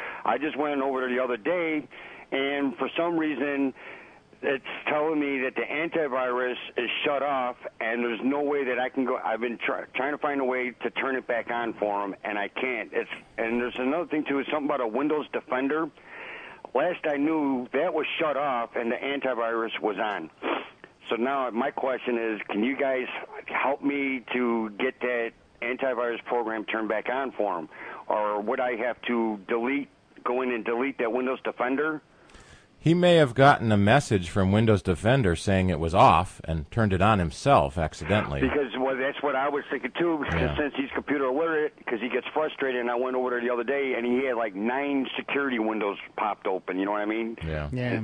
I just went over there the other day, and for some reason, it's telling me that the antivirus is shut off, and there's no way that I can go. I've been try, trying to find a way to turn it back on for him, and I can't. It's and there's another thing too. It's something about a Windows Defender. Last I knew, that was shut off, and the antivirus was on. So now my question is, can you guys help me to get that antivirus program turned back on for him, or would I have to delete, go in and delete that Windows Defender? He may have gotten a message from Windows Defender saying it was off and turned it on himself accidentally. Because well, that's what I was thinking too. Because Yeah. since he's computer illiterate, because he gets frustrated, and I went over there the other day, and he had like nine security windows popped open. You know what I mean? Yeah. Yeah.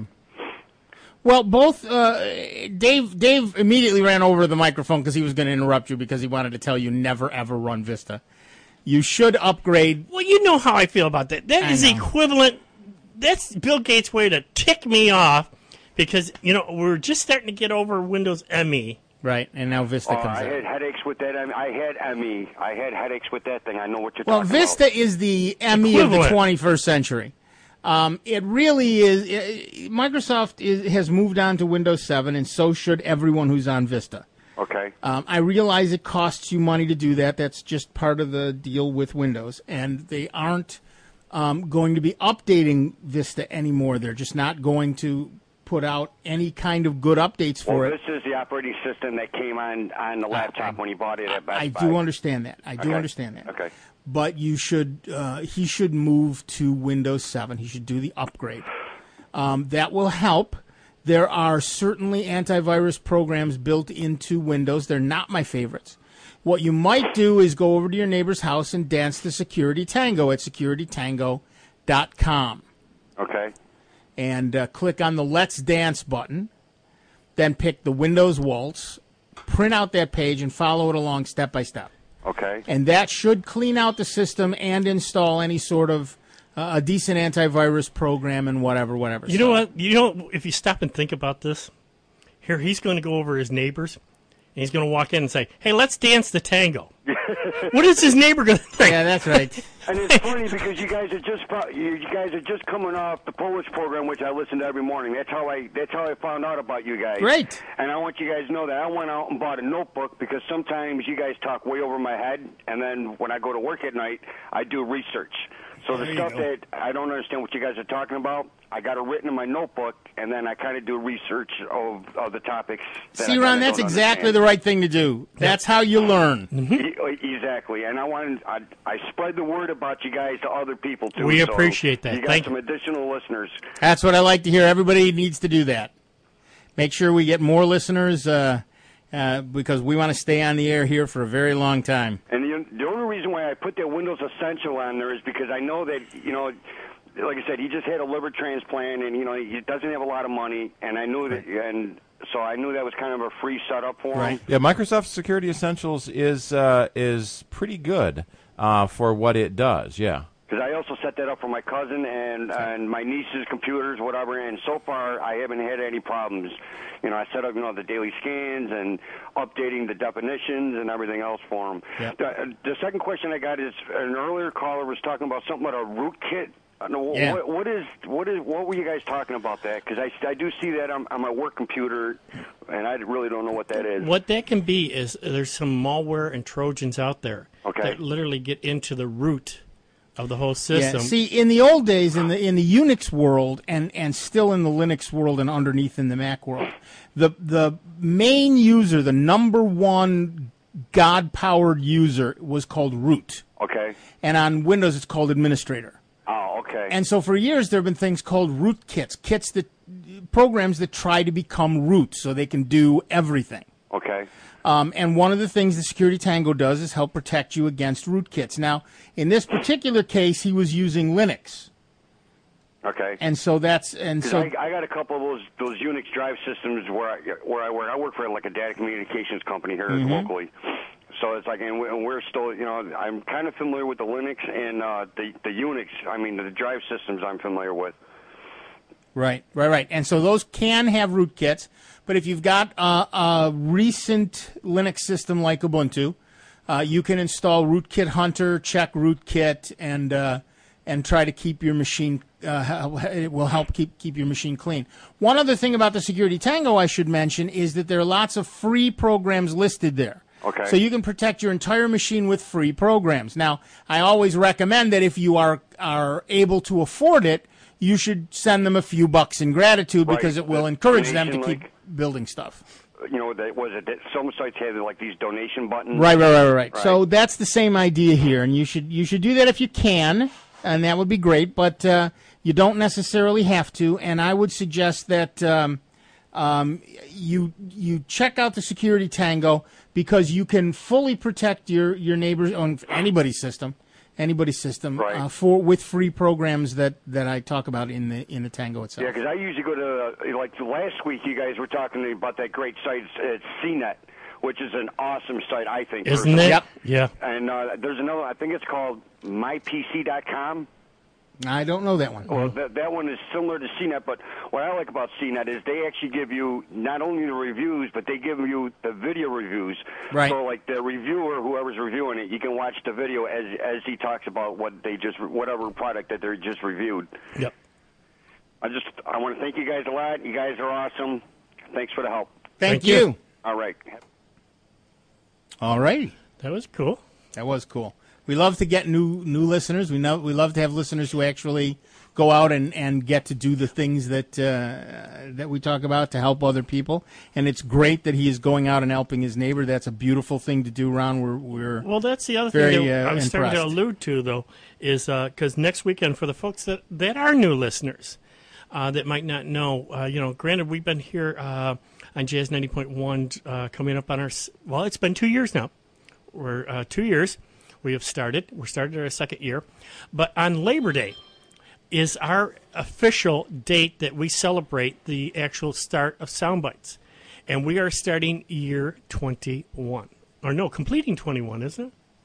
Well, both uh, Dave. Dave immediately ran over the microphone because he was going to interrupt you because he wanted to tell you never ever run Vista. You should upgrade. Well, you know how I feel about that. That I is know. equivalent. That's Bill Gates' way to tick me off because, you know, we're just starting to get over Windows M E. Right, and now Vista Oh, comes I out. had headaches with that. I, mean, I had M E. I had headaches with that thing. I know what you're Well, talking Vista about. is the M E of the Equivalent. twenty-first century. Um, it really is. uh Microsoft is, has moved on to Windows seven, and so should everyone who's on Vista. Okay. Um, I realize it costs you money to do that. That's just part of the deal with Windows, and they aren't um, going to be updating Vista anymore. They're just not going to put out any kind of good updates for Well, it. this is the operating system that came on on the laptop when he bought it at Best I Buy. do understand that. I do Okay. understand that. Okay. But you should, uh, he should move to Windows seven. He should do the upgrade. Um, that will help. There are certainly antivirus programs built into Windows. They're not my favorites. What you might do is go over to your neighbor's house and dance the Security Tango at security tango dot com. Okay. And uh, click on the Let's Dance button. Then pick the Windows Waltz. Print out that page and follow it along step by step. Okay. And that should clean out the system and install any sort of uh, a decent antivirus program and whatever, whatever. You know what? You know, if you stop and think about this, here he's going to go over his neighbors, and he's going to walk in and say, "Hey, let's dance the tango." What is his neighbor going to think? Yeah, that's right. And it's funny because you guys are just pro- you you guys are just coming off the Polish program, which I listen to every morning. That's how I that's how I found out about you guys. Great. And I want you guys to know that I went out and bought a notebook because sometimes you guys talk way over my head, and then when I go to work at night, I do research. So the stuff that I don't understand what you guys are talking about, I got it written in my notebook, and then I kind of do research of, of the topics. That See, I Ron, kinda that's don't exactly understand. the right thing to do. That's how you learn. E- Exactly, and I wanted I, I spread the word about you guys to other people too. We so appreciate that. You got Thank some additional listeners. That's what I like to hear. Everybody needs to do that. Make sure we get more listeners uh, uh, because we want to stay on the air here for a very long time. And the, the only reason why I put that Windows Essential on there is because I know that, you know, like I said, he just had a liver transplant, and, you know, he doesn't have a lot of money, and I knew that, and so I knew that was kind of a free setup for him. Yeah, Microsoft Security Essentials is uh, is pretty good uh, for what it does, yeah. Because I also set that up for my cousin and and my niece's computers, whatever, and so far I haven't had any problems. You know, I set up, you know, the daily scans and updating the definitions and everything else for them. Yep. The, the second question I got is an earlier caller was talking about something about a rootkit. Uh, no, Yeah. what, what is what is what were you guys talking about that? Because I, I do see that on, on my work computer, and I really don't know what that is. What that can be is there's some malware and Trojans out there Okay. that literally get into the root of the whole system. Yeah. See, in the old days, in the in the Unix world, and, and still in the Linux world, and underneath in the Mac world, the the main user, the number one God-powered user, was called root. Okay. And on Windows, it's called administrator. Oh, okay. And so for years, there have been things called root kits, kits that programs that try to become root, so they can do everything. Okay. Um, and one of the things the Security Tango does is help protect you against rootkits. Now, in this particular case, he was using Linux, Okay. and so that's and 'Cause so I, I got a couple of those those Unix drive systems where I where I work. I work for like a data communications company here Mhm. locally. So it's like, and we- and we're still, you know, I'm kind of familiar with the Linux and uh, the the Unix. I mean, the drive systems I'm familiar with. right, right, right. And so those can have rootkits, but if you've got a, a recent Linux system like Ubuntu, uh, you can install Rootkit Hunter, check Rootkit, and uh, and try to keep your machine. Uh, it will help keep keep your machine clean. One other thing about the Security Tango I should mention is that there are lots of free programs listed there. Okay. So you can protect your entire machine with free programs. Now, I always recommend that if you are are able to afford it, you should send them a few bucks in gratitude Right. because it will The encourage them to donation keep building stuff. You know, that was it. That some sites have like these donation buttons. Right, right, right, right. So that's the same idea here, and you should you should do that if you can, and that would be great. But uh, you don't necessarily have to, and I would suggest that um, um, you you check out the Security Tango because you can fully protect your your neighbors on anybody's system, anybody's system Right. uh, for with free programs that, that I talk about in the in the Tango itself. Yeah, because I usually go to, uh, like last week, you guys were talking to me about that great site, it's C net, which is an awesome site, I think. Isn't personally. it? Yep. Yeah. And uh, there's another, I think it's called my P C dot com. I don't know that one. Well, that, that one is similar to C net, but what I like about C net is they actually give you not only the reviews, but they give you the video reviews. Right. So, like the reviewer, whoever's reviewing it, you can watch the video as as he talks about what they just, whatever product that they just reviewed. Yep. I just, I want to thank you guys a lot. You guys are awesome. Thanks for the help. Thank, Thank you. you. All right. All right. That was cool. That was cool. We love to get new new listeners. We know we love to have listeners who actually go out and, and get to do the things that uh, that we talk about to help other people. And it's great that he is going out and helping his neighbor. That's a beautiful thing to do, Ron. We're we're Well, that's the other very, thing that uh, I was starting to impressed. allude to, though, is because next weekend, for the folks that, that are new listeners uh, that might not know, uh, you know, granted, we've been here uh, on Jazz ninety point one uh, coming up on our, s- well, it's been two years now. We're uh, two years. We have started. We're starting our second year. But on Labor Day is our official date that we celebrate the actual start of Soundbites. And we are starting year twenty-one. Or no, completing twenty-one, isn't it?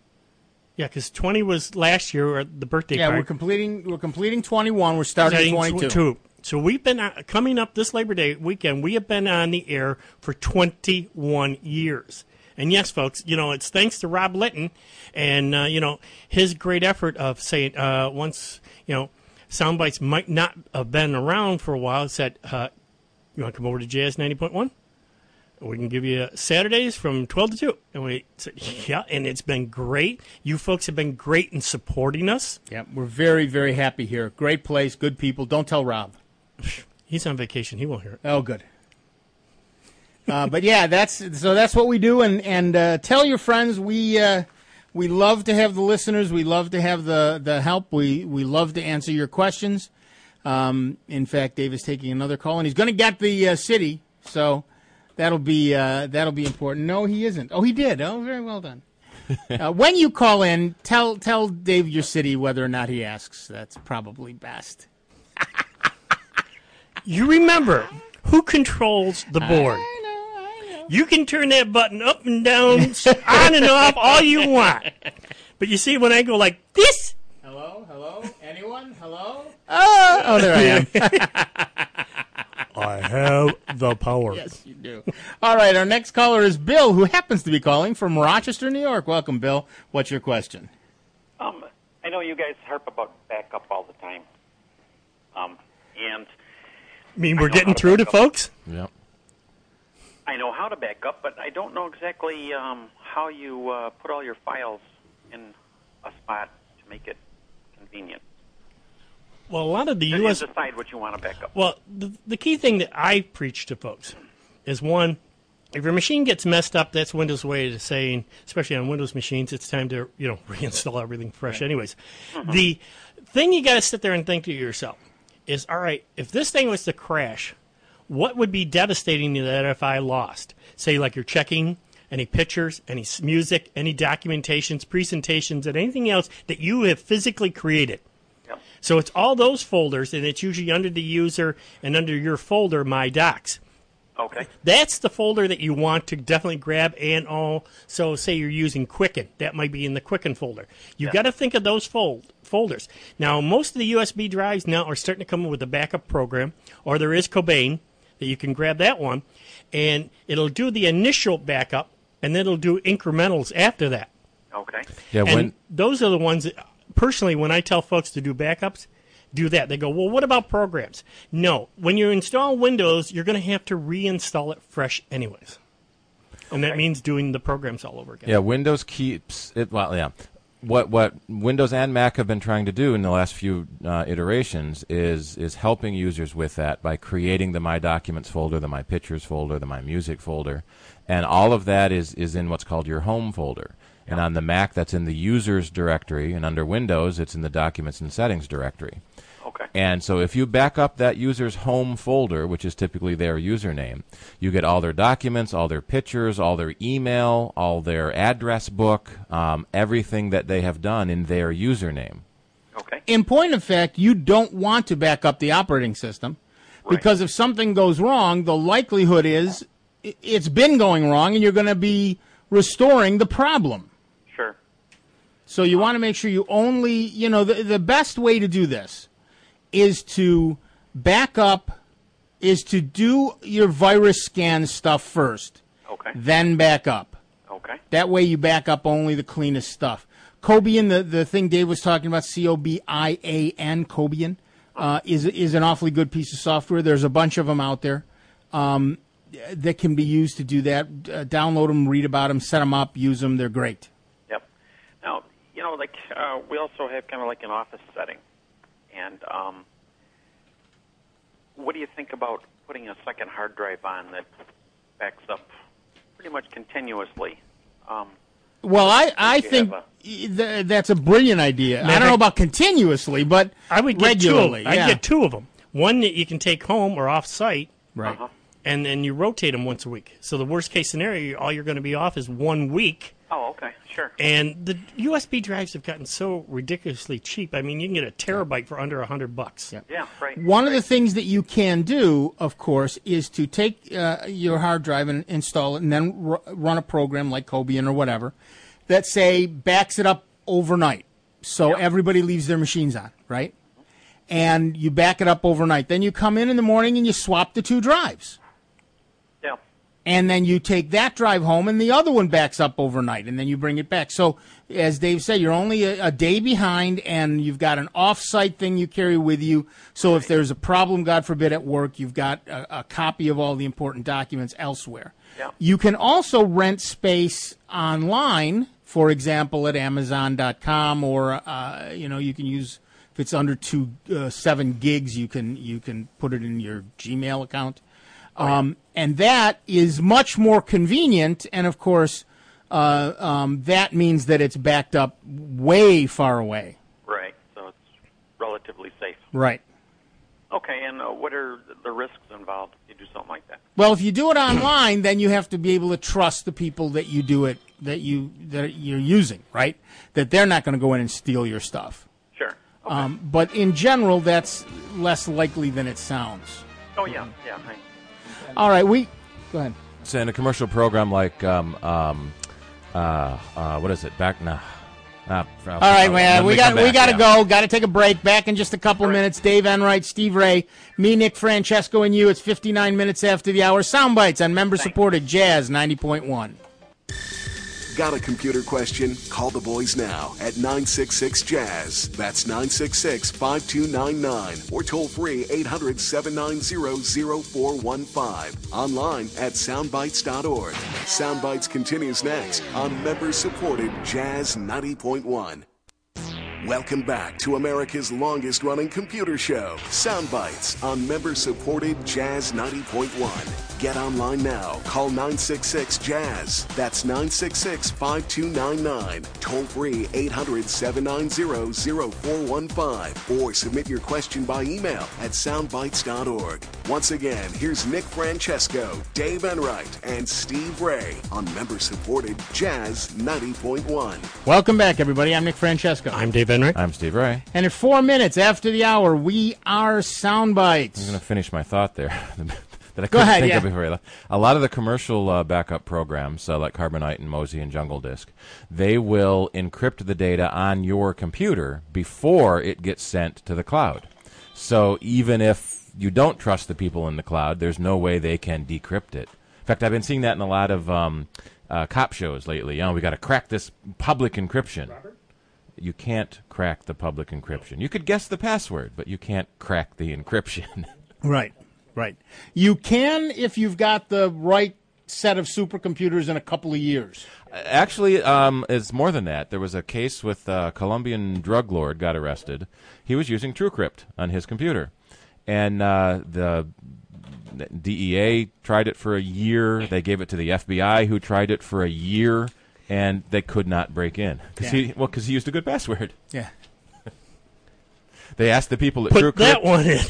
Yeah, because twenty was last year, or the birthday Yeah, card. we're completing we're completing twenty-one. We're starting twenty-two. So we've been uh, coming up this Labor Day weekend. We have been on the air for twenty-one years. And yes, folks, you know, it's thanks to Rob Litton and, uh, you know, his great effort of saying uh, once, you know, Soundbites might not have been around for a while, it said, uh, you want to come over to Jazz ninety point one? We can give you Saturdays from twelve to two. And we said, yeah, and it's been great. You folks have been great in supporting us. Yeah, we're very, very happy here. Great place, good people. Don't tell Rob. He's on vacation. He won't hear it. Oh, good. Uh, but yeah, that's so. That's what we do, and and uh, tell your friends. We uh, we love to have the listeners. We love to have the, the help. We we love to answer your questions. Um, in fact, Dave is taking another call, and he's going to get the uh, city. So that'll be uh, that'll be important. No, he isn't. Oh, he did. Oh, very well done. uh, when you call in, tell tell Dave your city whether or not he asks. That's probably best. You remember who controls the board. You can turn that button up and down, on and off, all you want. But you see, when I go like this. Hello? Hello? Anyone? Hello? Oh, oh there I am. I have the power. Yes, you do. All right, our next caller is Bill, who happens to be calling from Rochester, New York. Welcome, Bill. What's your question? Um, I know you guys harp about backup all the time. Um, and I mean, we're getting through to folks? Yep. I know how to back up, but I don't know exactly um, how you uh, put all your files in a spot to make it convenient. Well, a lot of the Then U S you decide what you want to back up. Well, the, the key thing that I preach to folks is, one, if your machine gets messed up, that's Windows' way of saying, especially on Windows machines, it's time to, you know, reinstall everything fresh anyways. Mm-hmm. The thing you got to sit there and think to yourself is, all right, if this thing was to crash, what would be devastating to that if I lost? Say, like you're checking any pictures, any music, any documentations, presentations, and anything else that you have physically created. Yep. So it's all those folders, and it's usually under the user and under your folder, My Docs. Okay. That's the folder that you want to definitely grab, and all. So say you're using Quicken. That might be in the Quicken folder. You've Yeah. got to think of those fold, folders. Now, most of the U S B drives now are starting to come with a backup program, or there is Cobain, that you can grab that one, and it'll do the initial backup, and then it'll do incrementals after that. Okay. Yeah, And when those are the ones that, personally, when I tell folks to do backups, do that. They go, well, what about programs? No. When you install Windows, you're going to have to reinstall it fresh anyways. And that means doing the programs all over again. yeah, Windows keeps it. Well, yeah. What what Windows and Mac have been trying to do in the last few uh, iterations is is helping users with that by creating the My Documents folder, the My Pictures folder, the My Music folder, and all of that is is in what's called your Home folder. Yeah. And on the Mac, that's in the Users directory, and under Windows, it's in the Documents and Settings directory. Okay. And so if you back up that user's home folder, which is typically their username, you get all their documents, all their pictures, all their email, all their address book, um, everything that they have done in their username. Okay. In point of fact, you don't want to back up the operating system because if something goes wrong, the likelihood is i- it's been going wrong and you're going to be restoring the problem. Sure. So you want to make sure you only, you know, the, the best way to do this is to back up, is to do your virus scan stuff first. Okay. Then back up. Okay. That way you back up only the cleanest stuff. Cobian, the, the thing Dave was talking about, C O B I A N, Cobian, uh, is is an awfully good piece of software. There's a bunch of them out there um, that can be used to do that. Uh, download them, read about them, set them up, use them. They're great. Yep. Now, you know, like uh, we also have kind of like an office setting. And um, what do you think about putting a second hard drive on that backs up pretty much continuously? Um, Well, I, I you think have th- that's a brilliant idea. Matter- I don't know about continuously, but I would get regularly. two. I'd yeah. get two of them. One that you can take home or off-site, Right. Uh-huh. and then you rotate them once a week. So the worst-case scenario, all you're going to be off is one week. Oh, okay, sure. And the U S B drives have gotten so ridiculously cheap. I mean, you can get a terabyte for under a hundred bucks. Yeah. Yeah, right. One of right. the things that you can do, of course, is to take uh, your hard drive and install it and then r- run a program like Cobian or whatever that, say, backs it up overnight. So everybody leaves their machines on, right? And you back it up overnight. Then you come in in the morning and you swap the two drives. Yeah. And then you take that drive home and the other one backs up overnight and then you bring it back. So as Dave said, you're only a, a day behind and you've got an off-site thing you carry with you. So if there's a problem, God forbid, at work, you've got a, a copy of all the important documents elsewhere. Yeah. You can also rent space online, for example, at Amazon dot com, or uh, you know, you can use, if it's under two uh, seven gigs, you can you can put it in your Gmail account, um, and that is much more convenient. And of course, uh, um, that means that it's backed up way far away. Right. So it's relatively safe. Right. Okay. And uh, what are the risks involved if you do something like that? Well, if you do it online, then you have to be able to trust the people that you do it, that you that you're using, right? That they're not going to go in and steal your stuff. Sure. Okay. Um, but in general, that's less likely than it sounds. Oh yeah, yeah. I, All right, we go ahead. So in a commercial program like um, um, uh, uh, what is it? Back now. Uh, All right, man. We got we got to yeah. go. Got to take a break. Back in just a couple of minutes. Dave Enright, Steve Ray, me, Nick Francesco, and you. It's fifty-nine minutes after the hour. Soundbites on member-supported Jazz ninety point one. Got a computer question? Call the boys now at nine six six jazz. That's nine six six, five two nine nine. Or toll free eight hundred, seven nine zero, zero four one five. Online at soundbites dot org. Soundbites continues next on member-supported Jazz ninety point one. Welcome back to America's longest-running computer show, Soundbites, on member-supported Jazz ninety point one. Get online now. Call nine six six jazz. That's nine six six, five two nine nine. Toll free eight hundred, seven nine zero, zero four one five. Or submit your question by email at soundbites dot org. Once again, here's Nick Francesco, Dave Enright, and Steve Ray on member-supported Jazz ninety point one. Welcome back, everybody. I'm Nick Francesco. I'm Dave Enright. I'm Steve Ray. And at four minutes after the hour, we are Soundbites. I'm going to finish my thought there. That I Go couldn't ahead, think yeah. of before I left. A lot of the commercial uh, backup programs, uh, like Carbonite and Mozy and Jungle Disk, they will encrypt the data on your computer before it gets sent to the cloud. So even if you don't trust the people in the cloud, there's no way they can decrypt it. In fact, I've been seeing that in a lot of um, uh, cop shows lately. You know, we got to crack this public encryption. Robert? You can't crack the public encryption. You could guess the password, but you can't crack the encryption. Right. Right. You can if you've got the right set of supercomputers in a couple of years. Actually, um, it's more than that. There was a case with a Colombian drug lord got arrested. He was using TrueCrypt on his computer. And uh, the D E A tried it for a year. They gave it to the F B I, who tried it for a year, and they could not break in. Cause Yeah. he, well, because he used a good password. Yeah. They asked the people at Put TrueCrypt. that one in.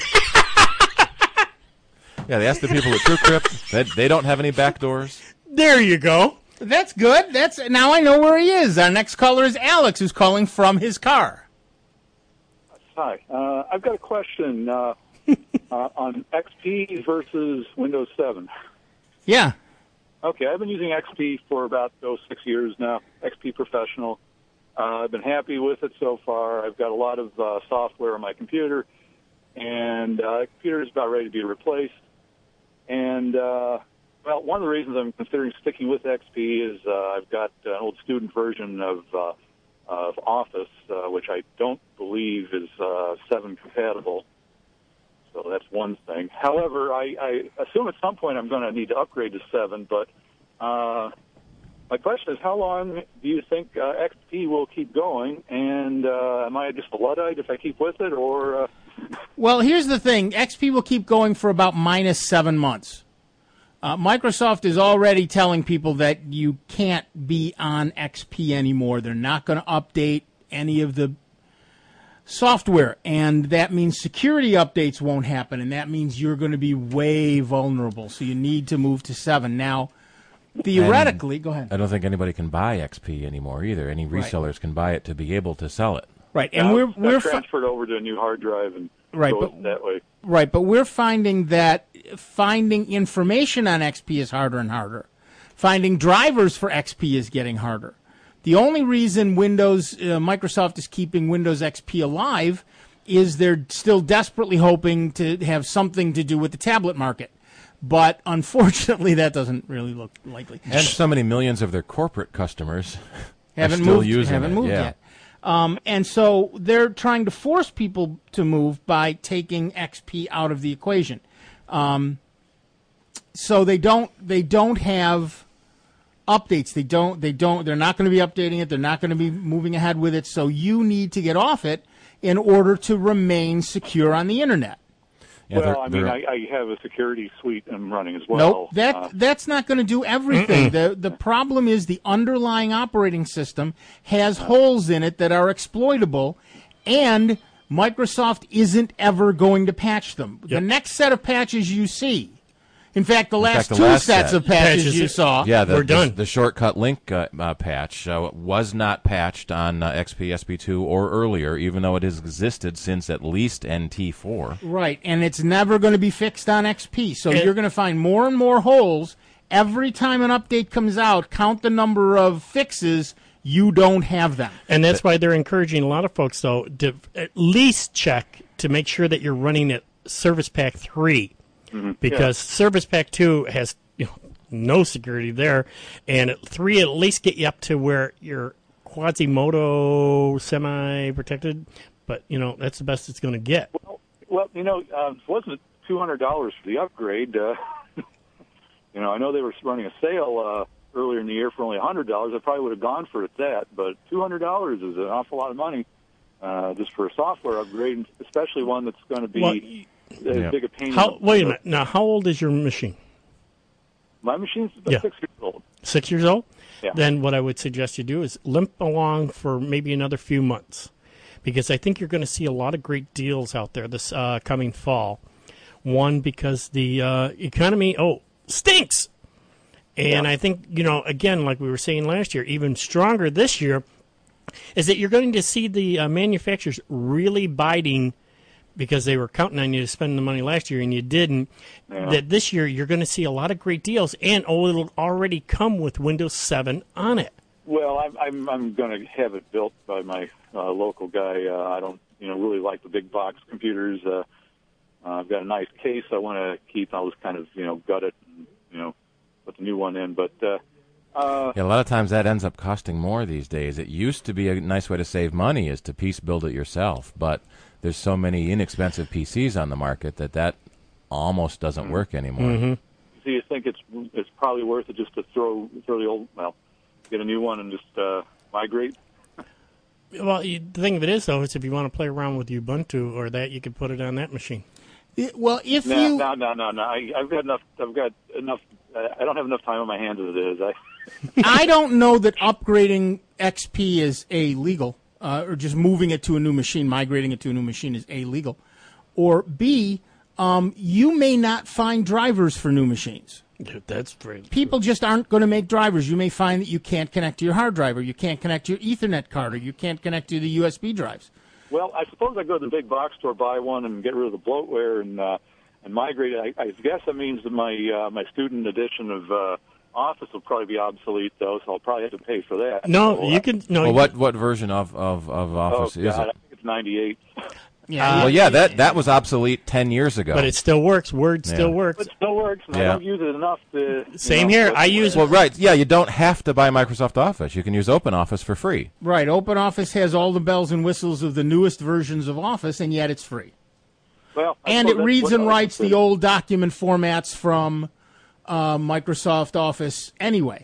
Yeah, they asked the people at TrueCrypt. They, they don't have any backdoors. There you go. That's good. That's now I know where he is. Our next caller is Alex, who's calling from his car. Hi. Uh, I've got a question uh, uh, on X P versus Windows seven. Yeah. Okay, I've been using X P for about oh, six years now, X P Professional. Uh, I've been happy with it so far. I've got a lot of uh, software on my computer, and uh, the computer is about ready to be replaced. And, uh, well, one of the reasons I'm considering sticking with X P is uh, I've got an old student version of uh, of Office, uh, which I don't believe is uh, seven compatible. So that's one thing. However, I, I assume at some point I'm going to need to upgrade to seven, but uh, my question is, how long do you think uh, X P will keep going, and uh, am I just a Luddite if I keep with it, or... Uh, Well, here's the thing. X P will keep going for about minus seven months. Uh, Microsoft is already telling people that you can't be on X P anymore. They're not going to update any of the software, and that means security updates won't happen, and that means you're going to be way vulnerable. So you need to move to seven. Now, theoretically, And go ahead. I don't think anybody can buy X P anymore either. Any Right. resellers can buy it to be able to sell it. Right, and I've- we're I've we're fi- transferred over to a new hard drive and Right, go but- that way. Right, but we're finding that finding information on X P is harder and harder. Finding drivers for X P is getting harder The only reason Windows, uh, Microsoft is keeping Windows X P alive is they're still desperately hoping to have something to do with the tablet market. But unfortunately, that doesn't really look likely. And so many millions of their corporate customers haven't are still moved, using haven't it. moved yeah. yet. Um, and so they're trying to force people to move by taking X P out of the equation. Um, so they don't they don't have updates. They don't they don't they're not going to be updating it. They're not going to be moving ahead with it. So you need to get off it in order to remain secure on the internet. Yeah, well, they're- I mean, they're- I, I have a security suite I'm running as well. Nope, that Uh, that's not going to do everything. the The problem is the underlying operating system has holes in it that are exploitable, and Microsoft isn't ever going to patch them. The next set of patches you see, in fact, the In last fact, the two last sets set. of patches, Patches, you yeah. saw, Yeah, the, We're done. The, the shortcut link uh, uh, patch uh, was not patched on uh, X P, S P two, or earlier, even though it has existed since at least N T four. right, and it's never going to be fixed on X P. So And- you're going to find more and more holes every time an update comes out. Count the number of fixes. You don't have them. And that's why they're encouraging a lot of folks, though, to at least check to make sure that you're running at Service Pack three. Because Service Pack two has you know, no security there. And at three, at least get you up to where you're Quasimodo semi-protected. But, you know, that's the best it's going to get. Well, you know, uh, wasn't two hundred dollars for the upgrade? Uh, you know, I know they were running a sale uh, earlier in the year for only one hundred dollars. I probably would have gone for it that, but two hundred dollars is an awful lot of money uh, just for a software upgrade, especially one that's going to be Well, as yeah. big a pain. How, in- wait a minute. Now, how old is your machine? My machine's about Yeah. six years old. Six years old? Yeah. Then what I would suggest you do is limp along for maybe another few months, because I think you're going to see a lot of great deals out there this uh, coming fall. One, because the uh, economy, oh, stinks. And Yeah. I think, you know, again, like we were saying last year, even stronger this year, is that you're going to see the uh, manufacturers really biting, because they were counting on you to spend the money last year and you didn't, Yeah. that this year you're going to see a lot of great deals, and oh, it'll already come with Windows seven on it. Well, I'm I'm, I'm going to have it built by my uh, local guy. Uh, I don't, you know, really like the big box computers. Uh, uh, I've got a nice case I want to keep. I'll just kind of, you know, gut it and, you know, put the new one in. But uh, uh, Yeah, a lot of times that ends up costing more these days. It used to be a nice way to save money is to piece build it yourself, but there's so many inexpensive P Cs on the market that that almost doesn't work anymore. Mm-hmm. so you think it's it's probably worth it just to throw throw the old, well, get a new one and just uh, migrate? Well, you, the thing of it is, though, is if you want to play around with Ubuntu or that, you could put it on that machine. It- well, if No, you no, no, no, no. I, I've got enough. I've got enough. Uh, I don't have enough time on my hands as it is. I, I don't know that upgrading X P is illegal, uh, or just moving it to a new machine, migrating it to a new machine is illegal. Or B, um, you may not find drivers for new machines. Dude, that's very People just aren't going to make drivers. You may find that you can't connect to your hard drive, or you can't connect to your Ethernet card, or you can't connect to the U S B drives. well, I suppose I go to the big box store, buy one, and get rid of the bloatware and uh, and migrate it. I, I guess that means that my uh, my student edition of uh, Office will probably be obsolete, though, so I'll probably have to pay for that. No, So, uh, you can no. Well, you- what what version of of, of Oh, Office God, is I it? think it's ninety-eight. Yeah, Well, yeah, that that was obsolete ten years ago. But it still works. Word Yeah. still works. It still works, and I Yeah. don't use it enough to. you Same know, here. but- I use- well, right, yeah, you don't have to buy Microsoft Office. You can use OpenOffice for free. right. OpenOffice has all the bells and whistles of the newest versions of Office, and yet it's free. Well, I And suppose it that's reads what and I writes the consider. old document formats from uh, Microsoft Office anyway.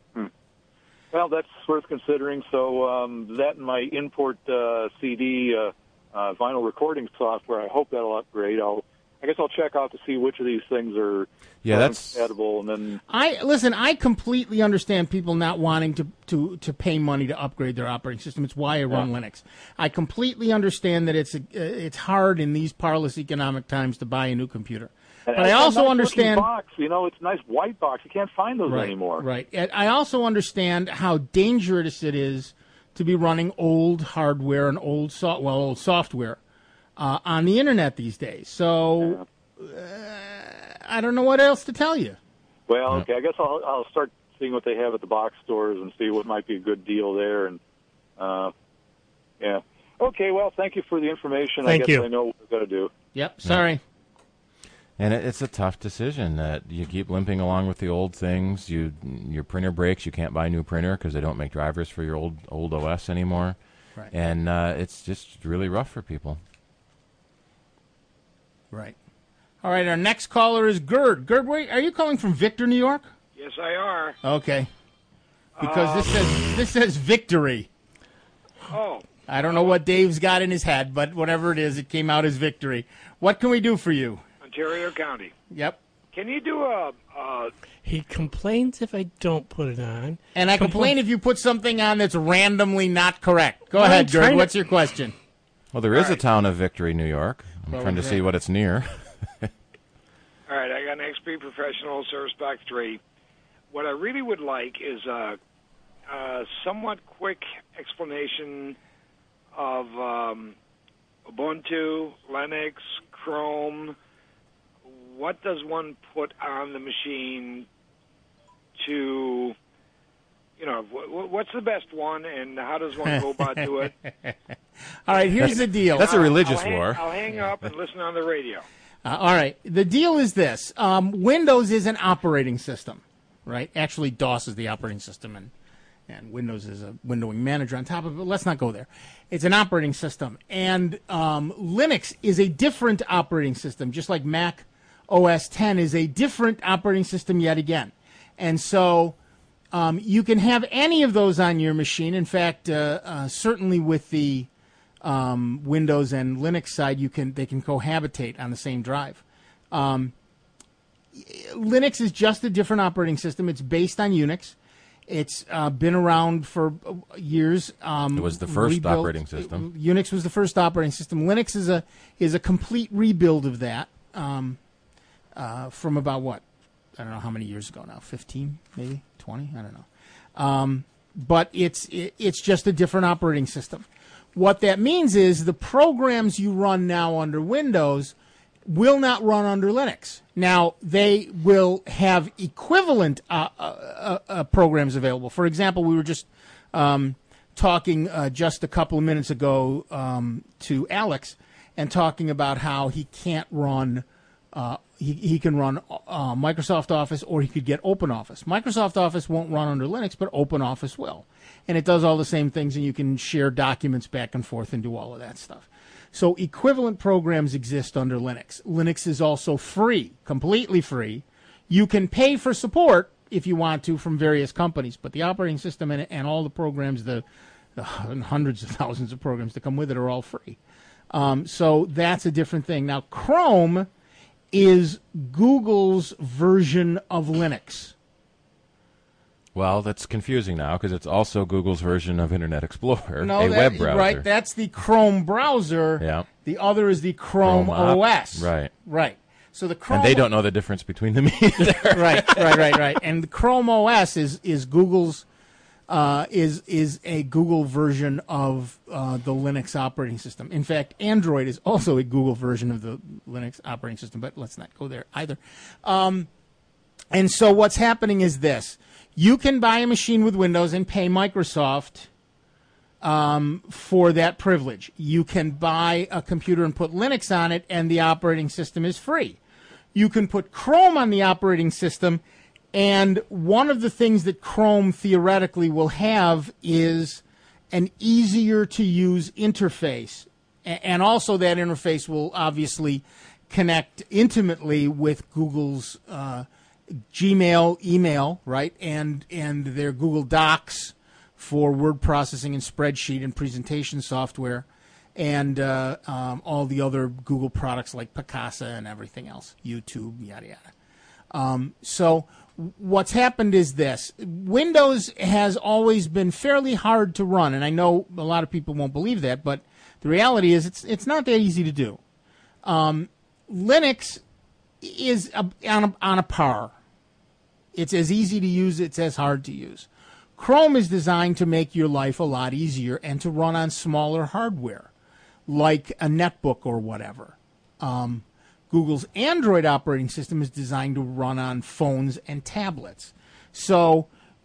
Well, that's worth considering. So um, that and my import uh, C D uh, uh, vinyl recording software, I hope that'll upgrade. I'll, I guess I'll check out to see which of these things are Yeah, are that's- compatible, and then I listen. I completely understand people not wanting to, to, to pay money to upgrade their operating system. It's why I run Linux. I completely understand that it's a, it's hard in these parlous economic times to buy a new computer. and But I it's a also nice-looking understand. box. You know, it's a nice white box. You can't find those Right, anymore. right. And I also understand how dangerous it is to be running old hardware and old so- well old software uh, on the internet these days. So uh, I don't know what else to tell you. Well, okay. I guess I'll I'll start seeing what they have at the box stores and see what might be a good deal there. And uh, yeah, okay. Well, thank you for the information. Thank I guess you. I know what we've got to do. Yep. Sorry. And it, it's a tough decision that you keep limping along with the old things. You your printer breaks, you can't buy a new printer because they don't make drivers for your old old O S anymore. Right. And uh, it's just really rough for people. Right. All right, our next caller is Gerd. Gerd, where, are you calling from Victor, New York? Yes, I are. Okay. Because Um, this says this says victory. Oh. I don't know what Dave's got in his head, but whatever it is, it came out as victory. What can we do for you? Ontario County. Yep. Can you do a... a He complains if I don't put it on. And I Compla- complain if you put something on that's randomly not correct. Go Well, I'm ahead, Gerd. trying to- What's your question? Well, there is a town of Victory, New York. I'm Well, trying to okay. see what it's near. All right, I got an X P Professional Service Pack three. What I really would like is a, a somewhat quick explanation of um, Ubuntu, Linux, Chrome. What does one put on the machine to, you know, wh- what's the best one, and how does one go about do it? All right, here's the deal. That's a religious I'll hang, war. I'll hang up and listen on the radio. Uh, all right. The deal is this. Um, Windows is an operating system, right? Actually, DOS is the operating system, and, and Windows is a windowing manager on top of it. Let's not go there. It's an operating system. And um, Linux is a different operating system, just like Mac O S ten is a different operating system yet again. And so um, you can have any of those on your machine. In fact, uh, uh, certainly with the Um, Windows and Linux side, you can they can cohabitate on the same drive. Um, Linux is just a different operating system. It's based on Unix. It's uh, been around for years. Um, It was the first rebuilt- operating system. Unix was the first operating system. Linux is a is a complete rebuild of that um, uh, from about what I don't know how many years ago now, fifteen maybe twenty, I don't know. Um, but it's it, it's just a different operating system. What that means is the programs you run now under Windows will not run under Linux. Now, they will have equivalent uh, uh, uh, programs available. For example, we were just um, talking uh, just a couple of minutes ago um, to Alex and talking about how he can't run, uh, he, he can run uh, Microsoft Office, or he could get OpenOffice. Microsoft Office won't run under Linux, but OpenOffice will. And it does all the same things, and you can share documents back and forth and do all of that stuff. So equivalent programs exist under Linux. Linux is also free, completely free. You can pay for support if you want to from various companies, but the operating system and, and all the programs, the, the hundreds of thousands of programs that come with it are all free. Um, so that's a different thing. Now, Chrome is Google's version of Linux. Well, that's confusing now because it's also Google's version of Internet Explorer, No, a that, web browser. Right, that's the Chrome browser. Yeah. The other is the Chrome, Chrome O S. Right. Right. So the Chrome And they don't know the difference between them either. right, right, right, right. And the Chrome O S is is Google's uh, is is a Google version of uh, the Linux operating system. In fact, Android is also a Google version of the Linux operating system. But let's not go there either. Um, and so what's happening is this: you can buy a machine with Windows and pay Microsoft um, for that privilege. You can buy a computer and put Linux on it, and the operating system is free. You can put Chrome on the operating system, and one of the things that Chrome theoretically will have is an easier-to-use interface. A- And also that interface will obviously connect intimately with Google's uh, Gmail, email, right, and and their Google Docs for word processing and spreadsheet and presentation software, and uh, um, all the other Google products like Picasa and everything else, YouTube, yada yada. Um, so what's happened is this: Windows has always been fairly hard to run, and I know a lot of people won't believe that, but the reality is it's it's not that easy to do. Um, Linux is a, on a, on a par. It's as easy to use, it's as hard to use. Chrome is designed to make your life a lot easier and to run on smaller hardware, like a netbook or whatever. Um, Google's Android operating system is designed to run on phones and tablets. So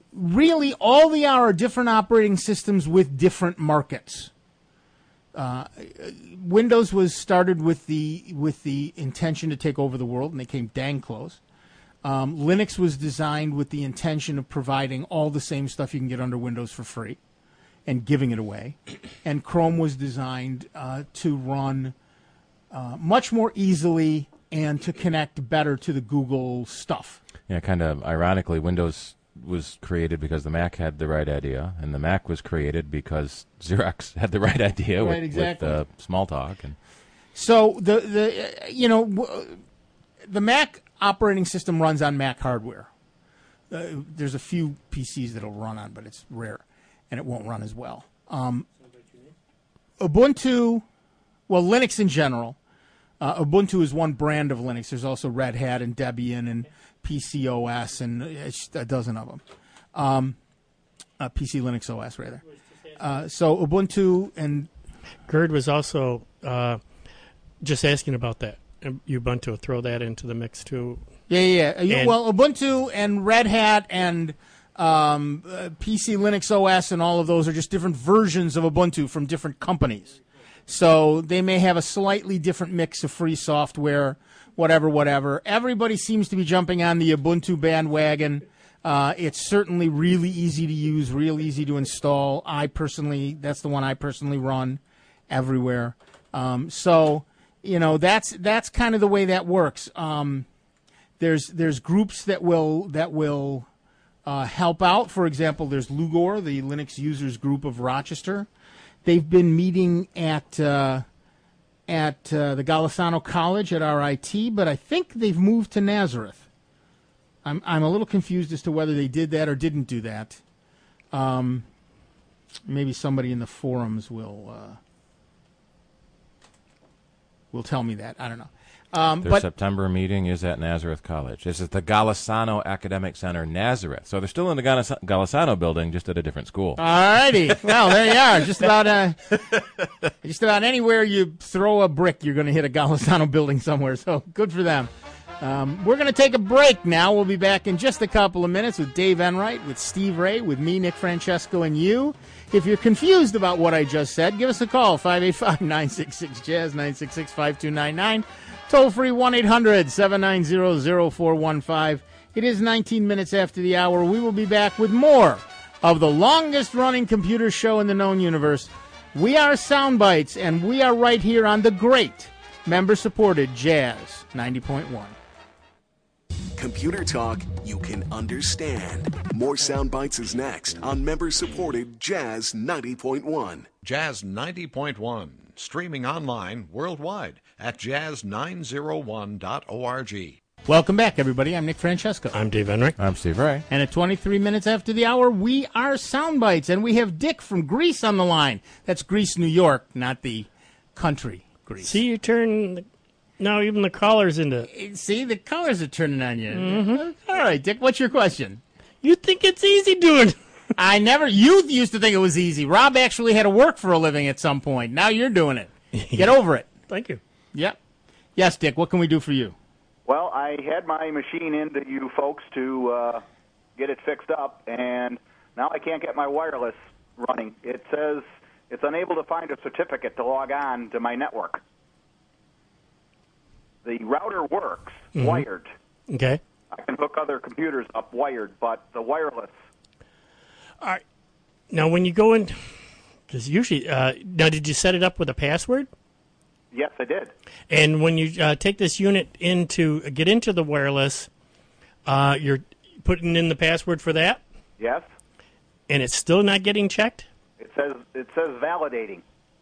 really, all they are are different operating systems with different markets. Uh, Windows was started with the with the intention to take over the world, and they came dang close. Um, Linux was designed with the intention of providing all the same stuff you can get under Windows for free and giving it away. And Chrome was designed uh, to run uh, much more easily and to connect better to the Google stuff. Yeah, kind of ironically, Windows was created because the Mac had the right idea, and the Mac was created because Xerox had the right idea Right, with, exactly. with uh, Smalltalk. And So the the uh, you know w- the Mac operating system runs on Mac hardware. Uh, there's a few P Cs that'll run on, but it's rare, and it won't run as well. Um, Ubuntu, well, Linux in general. Uh, Ubuntu is one brand of Linux. There's also Red Hat and Debian and P C O S and it's a dozen of them. Um, uh, P C Linux O S, rather. Uh, so Ubuntu and... Gerd was also uh, just asking about that. Ubuntu, throw that into the mix, too. Yeah, yeah, yeah. And- Well, Ubuntu and Red Hat and um, uh, P C Linux O S and all of those are just different versions of Ubuntu from different companies. So they may have a slightly different mix of free software, whatever, whatever. Everybody seems to be jumping on the Ubuntu bandwagon. Uh, it's certainly really easy to use, real easy to install. I personally, that's the one I personally run everywhere. Um, so, you know, that's that's kind of the way that works. Um, there's there's groups that will that will uh, help out. For example, there's Lugor, the Linux users group of Rochester. They've been meeting at uh, at uh, the Golisano College at R I T, but I think they've moved to Nazareth. I'm I'm a little confused as to whether they did that or didn't do that. Um, maybe somebody in the forums will uh, will tell me that. I don't know. Um, their but September meeting is at Nazareth College. This is the Golisano Academic Center, Nazareth. So they're still in the Golis- Golisano building, just at a different school. All righty. Well, there you are. Just about uh, just about anywhere you throw a brick, you're going to hit a Golisano building somewhere. So good for them. Um, we're going to take a break now. We'll be back in just a couple of minutes with Dave Enright, with Steve Ray, with me, Nick Francesco, and you. If you're confused about what I just said, give us a call, five eight five, nine six six, jazz, nine six six, five two nine nine. Toll free, one eight hundred, seven nine zero, zero four one five. It is nineteen minutes after the hour. We will be back with more of the longest-running computer show in the known universe. We are Soundbites, and we are right here on the great member-supported Jazz ninety point one. Computer talk you can understand. More Sound Bites is next on member-supported Jazz ninety point one. Jazz ninety point one, streaming online worldwide at jazz nine oh one dot org. Welcome back, everybody. I'm Nick Francesco. I'm Dave Enright. I'm Steve Ray. And at twenty-three minutes after the hour, we are Soundbites, and we have Dick from Greece on the line. That's Greece, New York, not the country Greece. See, you turn the, now even the callers into... See, the callers are turning on you. Mm-hmm. All right, Dick, what's your question? You think it's easy doing... I never... You used to think it was easy. Rob actually had to work for a living at some point. Now you're doing it. Get over it. Thank you. Yep. Yes, Dick, what can we do for you? Well, I had my machine into you folks to uh, get it fixed up, and now I can't get my wireless running. It says it's unable to find a certificate to log on to my network. The router works, Mm-hmm. wired. Okay. I can hook other computers up wired, but the wireless... All right. Now, when you go in... Because usually... Uh, now, did you set it up with a password? Yes, I did. And when you uh, take this unit into get into the wireless, uh, you're putting in the password for that, Yes. and it's still not getting checked. It says it says validating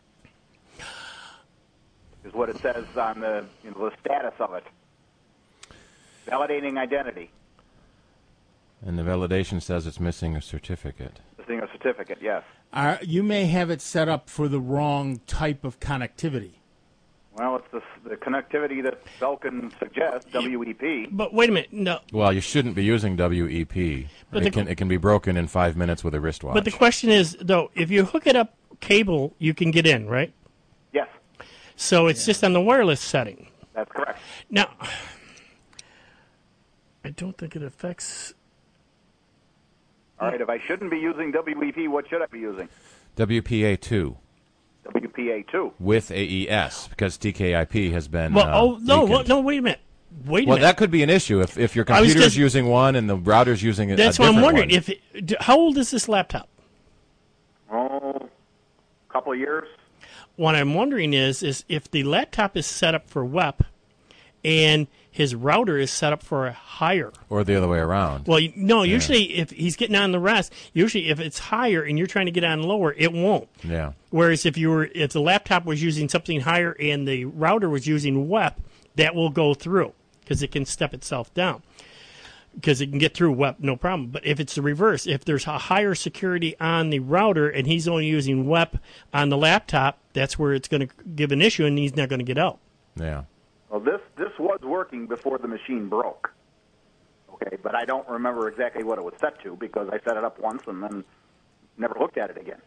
is what it says on the you know, the status of it. Validating identity. And the validation says it's missing a certificate. Missing a certificate, yes. Uh, you may have it set up for the wrong type of connectivity. Well, it's the, the connectivity that Belkin suggests, W E P. But wait a minute, no. Well, you shouldn't be using W E P. But it, the- can, it can be broken in five minutes with a wristwatch. But the question is, though, if you hook it up cable, you can get in, right? Yes, So it's just on the wireless setting. that's correct. Now, I don't think it affects All right, if I shouldn't be using W E P, what should I be using? W P A two. W P A two. With A E S, because T K I P has been. Well, uh, oh no, weakened. well, no, wait a minute, wait a Well, minute. that could be an issue if if your I was computer's just- using one and the router's using a, That's a what I'm different wondering. one. If it, d- how old is this laptop? Oh, a couple of years. What I'm wondering is is if the laptop is set up for W E P, and his router is set up for a higher. Or the other way around. Well, you- no. Usually, if he's getting on the rest, usually if it's higher and you're trying to get on lower, it won't. Yeah. Whereas if you were, if the laptop was using something higher and the router was using W E P, that will go through because it can step itself down because it can get through W E P, no problem. But if it's the reverse, if there's a higher security on the router and he's only using W E P on the laptop, that's where it's going to give an issue and he's not going to get out. Yeah. Well, this this was working before the machine broke. Okay, but I don't remember exactly what it was set to because I set it up once and then never looked at it again.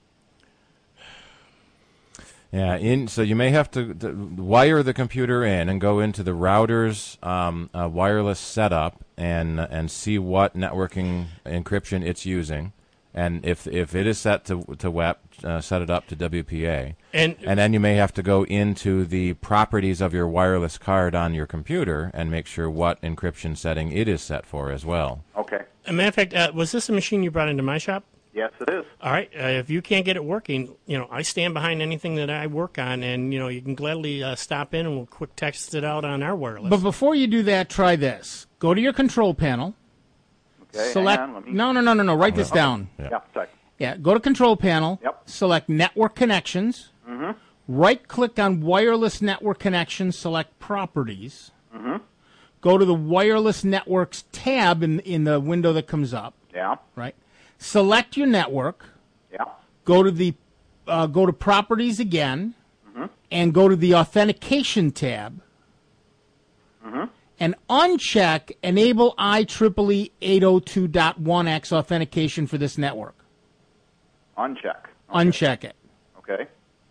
Yeah, in so you may have to, to wire the computer in and go into the router's um, uh, wireless setup and and see what networking encryption it's using, and if if it is set to to W E P, uh, set it up to W P A, and and then you may have to go into the properties of your wireless card on your computer and make sure what encryption setting it is set for as well. Okay. As a matter of fact, uh, was this a machine you brought into my shop? Yes, it is. All right. Uh, if you can't get it working, you know, I stand behind anything that I work on, and you know, you can gladly uh, stop in and we'll quick test it out on our wireless. But before you do that, try this. Go to your control panel. Okay, select. hang on, let me- No, no, no, no, no. Write this Okay. down. Yeah, yeah sorry. Yeah, go to control panel. Yep. Select network connections. Mm-hmm. Right click on wireless network connections. Select properties. Mm-hmm. Go to the wireless networks tab in in the window that comes up. Yeah. Right. Select your network. Yeah. Go to the uh, go to properties again, Mhm. and go to the authentication tab, Mm-hmm. and uncheck enable I triple E eight oh two dot one X authentication for this network. Uncheck. Uncheck it. Okay.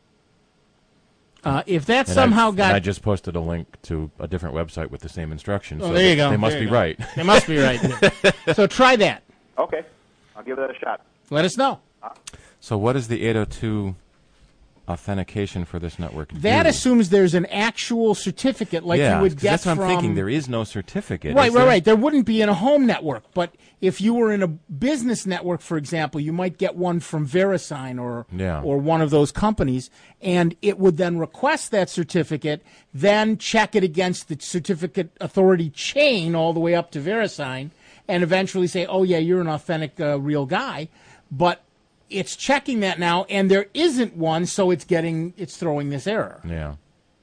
Uh, if that And somehow I've- got and I just posted a link to a different website with the same instructions. Oh, so there you go. They must There be you go. right. They must be right. So try that. Okay. I'll give that a shot. Let us know. So what is the eight oh two authentication for this network That do? assumes there's an actual certificate like yeah, you would 'cause get that's what from. I'm thinking. There is no certificate. Right, is right, there? right. There wouldn't be in a home network, but if you were in a business network, for example, you might get one from VeriSign or Yeah. or one of those companies, and it would then request that certificate, then check it against the certificate authority chain all the way up to VeriSign, and eventually say, "Oh yeah, you're an authentic, uh, real guy," but it's checking that now, and there isn't one, so it's getting it's throwing this error. Yeah.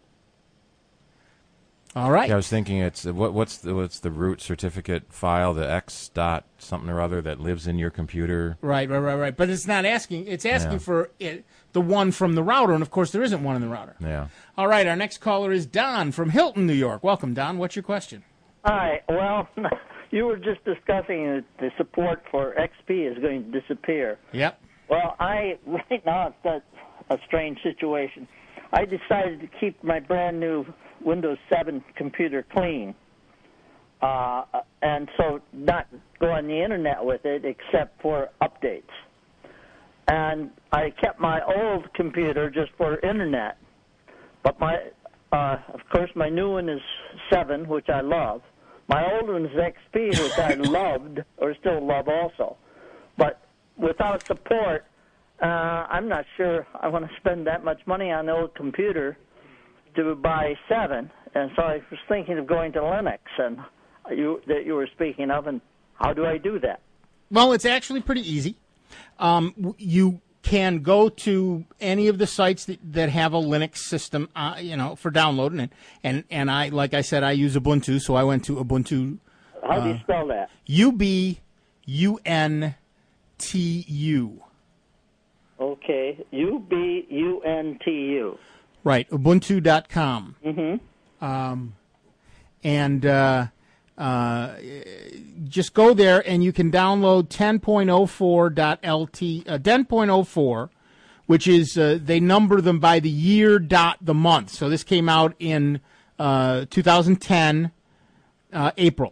All right. Yeah, I was thinking it's what what's the what's the root certificate file, the X dot something or other that lives in your computer. Right, right, right, right. But it's not asking. It's asking Yeah. for it, the one from the router, and of course there isn't one in the router. Yeah. All right, our next caller is Don from Hilton, New York. Welcome, Don. What's your question? Hi. Well, you were just discussing that the support for X P is going to disappear. Yep. Well, I right now it's a, a strange situation. I decided to keep my brand new Windows seven computer clean, uh, and so not go on the internet with it except for updates. And I kept my old computer just for internet, but my, uh, of course, my new one is seven, which I love. My old one is X P, which I loved, or still love also. But without support, uh, I'm not sure I want to spend that much money on the old computer to buy seven. And so I was thinking of going to Linux, and you that you were speaking of, and how do I do that? Well, it's actually pretty easy. Um, w- you can go to any of the sites that, that have a Linux system, uh, you know, for downloading it. And, and I, like I said, I use Ubuntu, so I went to Ubuntu. How do you uh, spell that? U B U N T U. Okay, U B U N T U. Right, Ubuntu dot com. Mm-hmm. Um, and uh, uh, just go there, and you can download ten point oh four dot L T, uh, ten point oh four, which is uh, they number them by the year dot the month. So this came out in uh, two thousand ten, uh, April.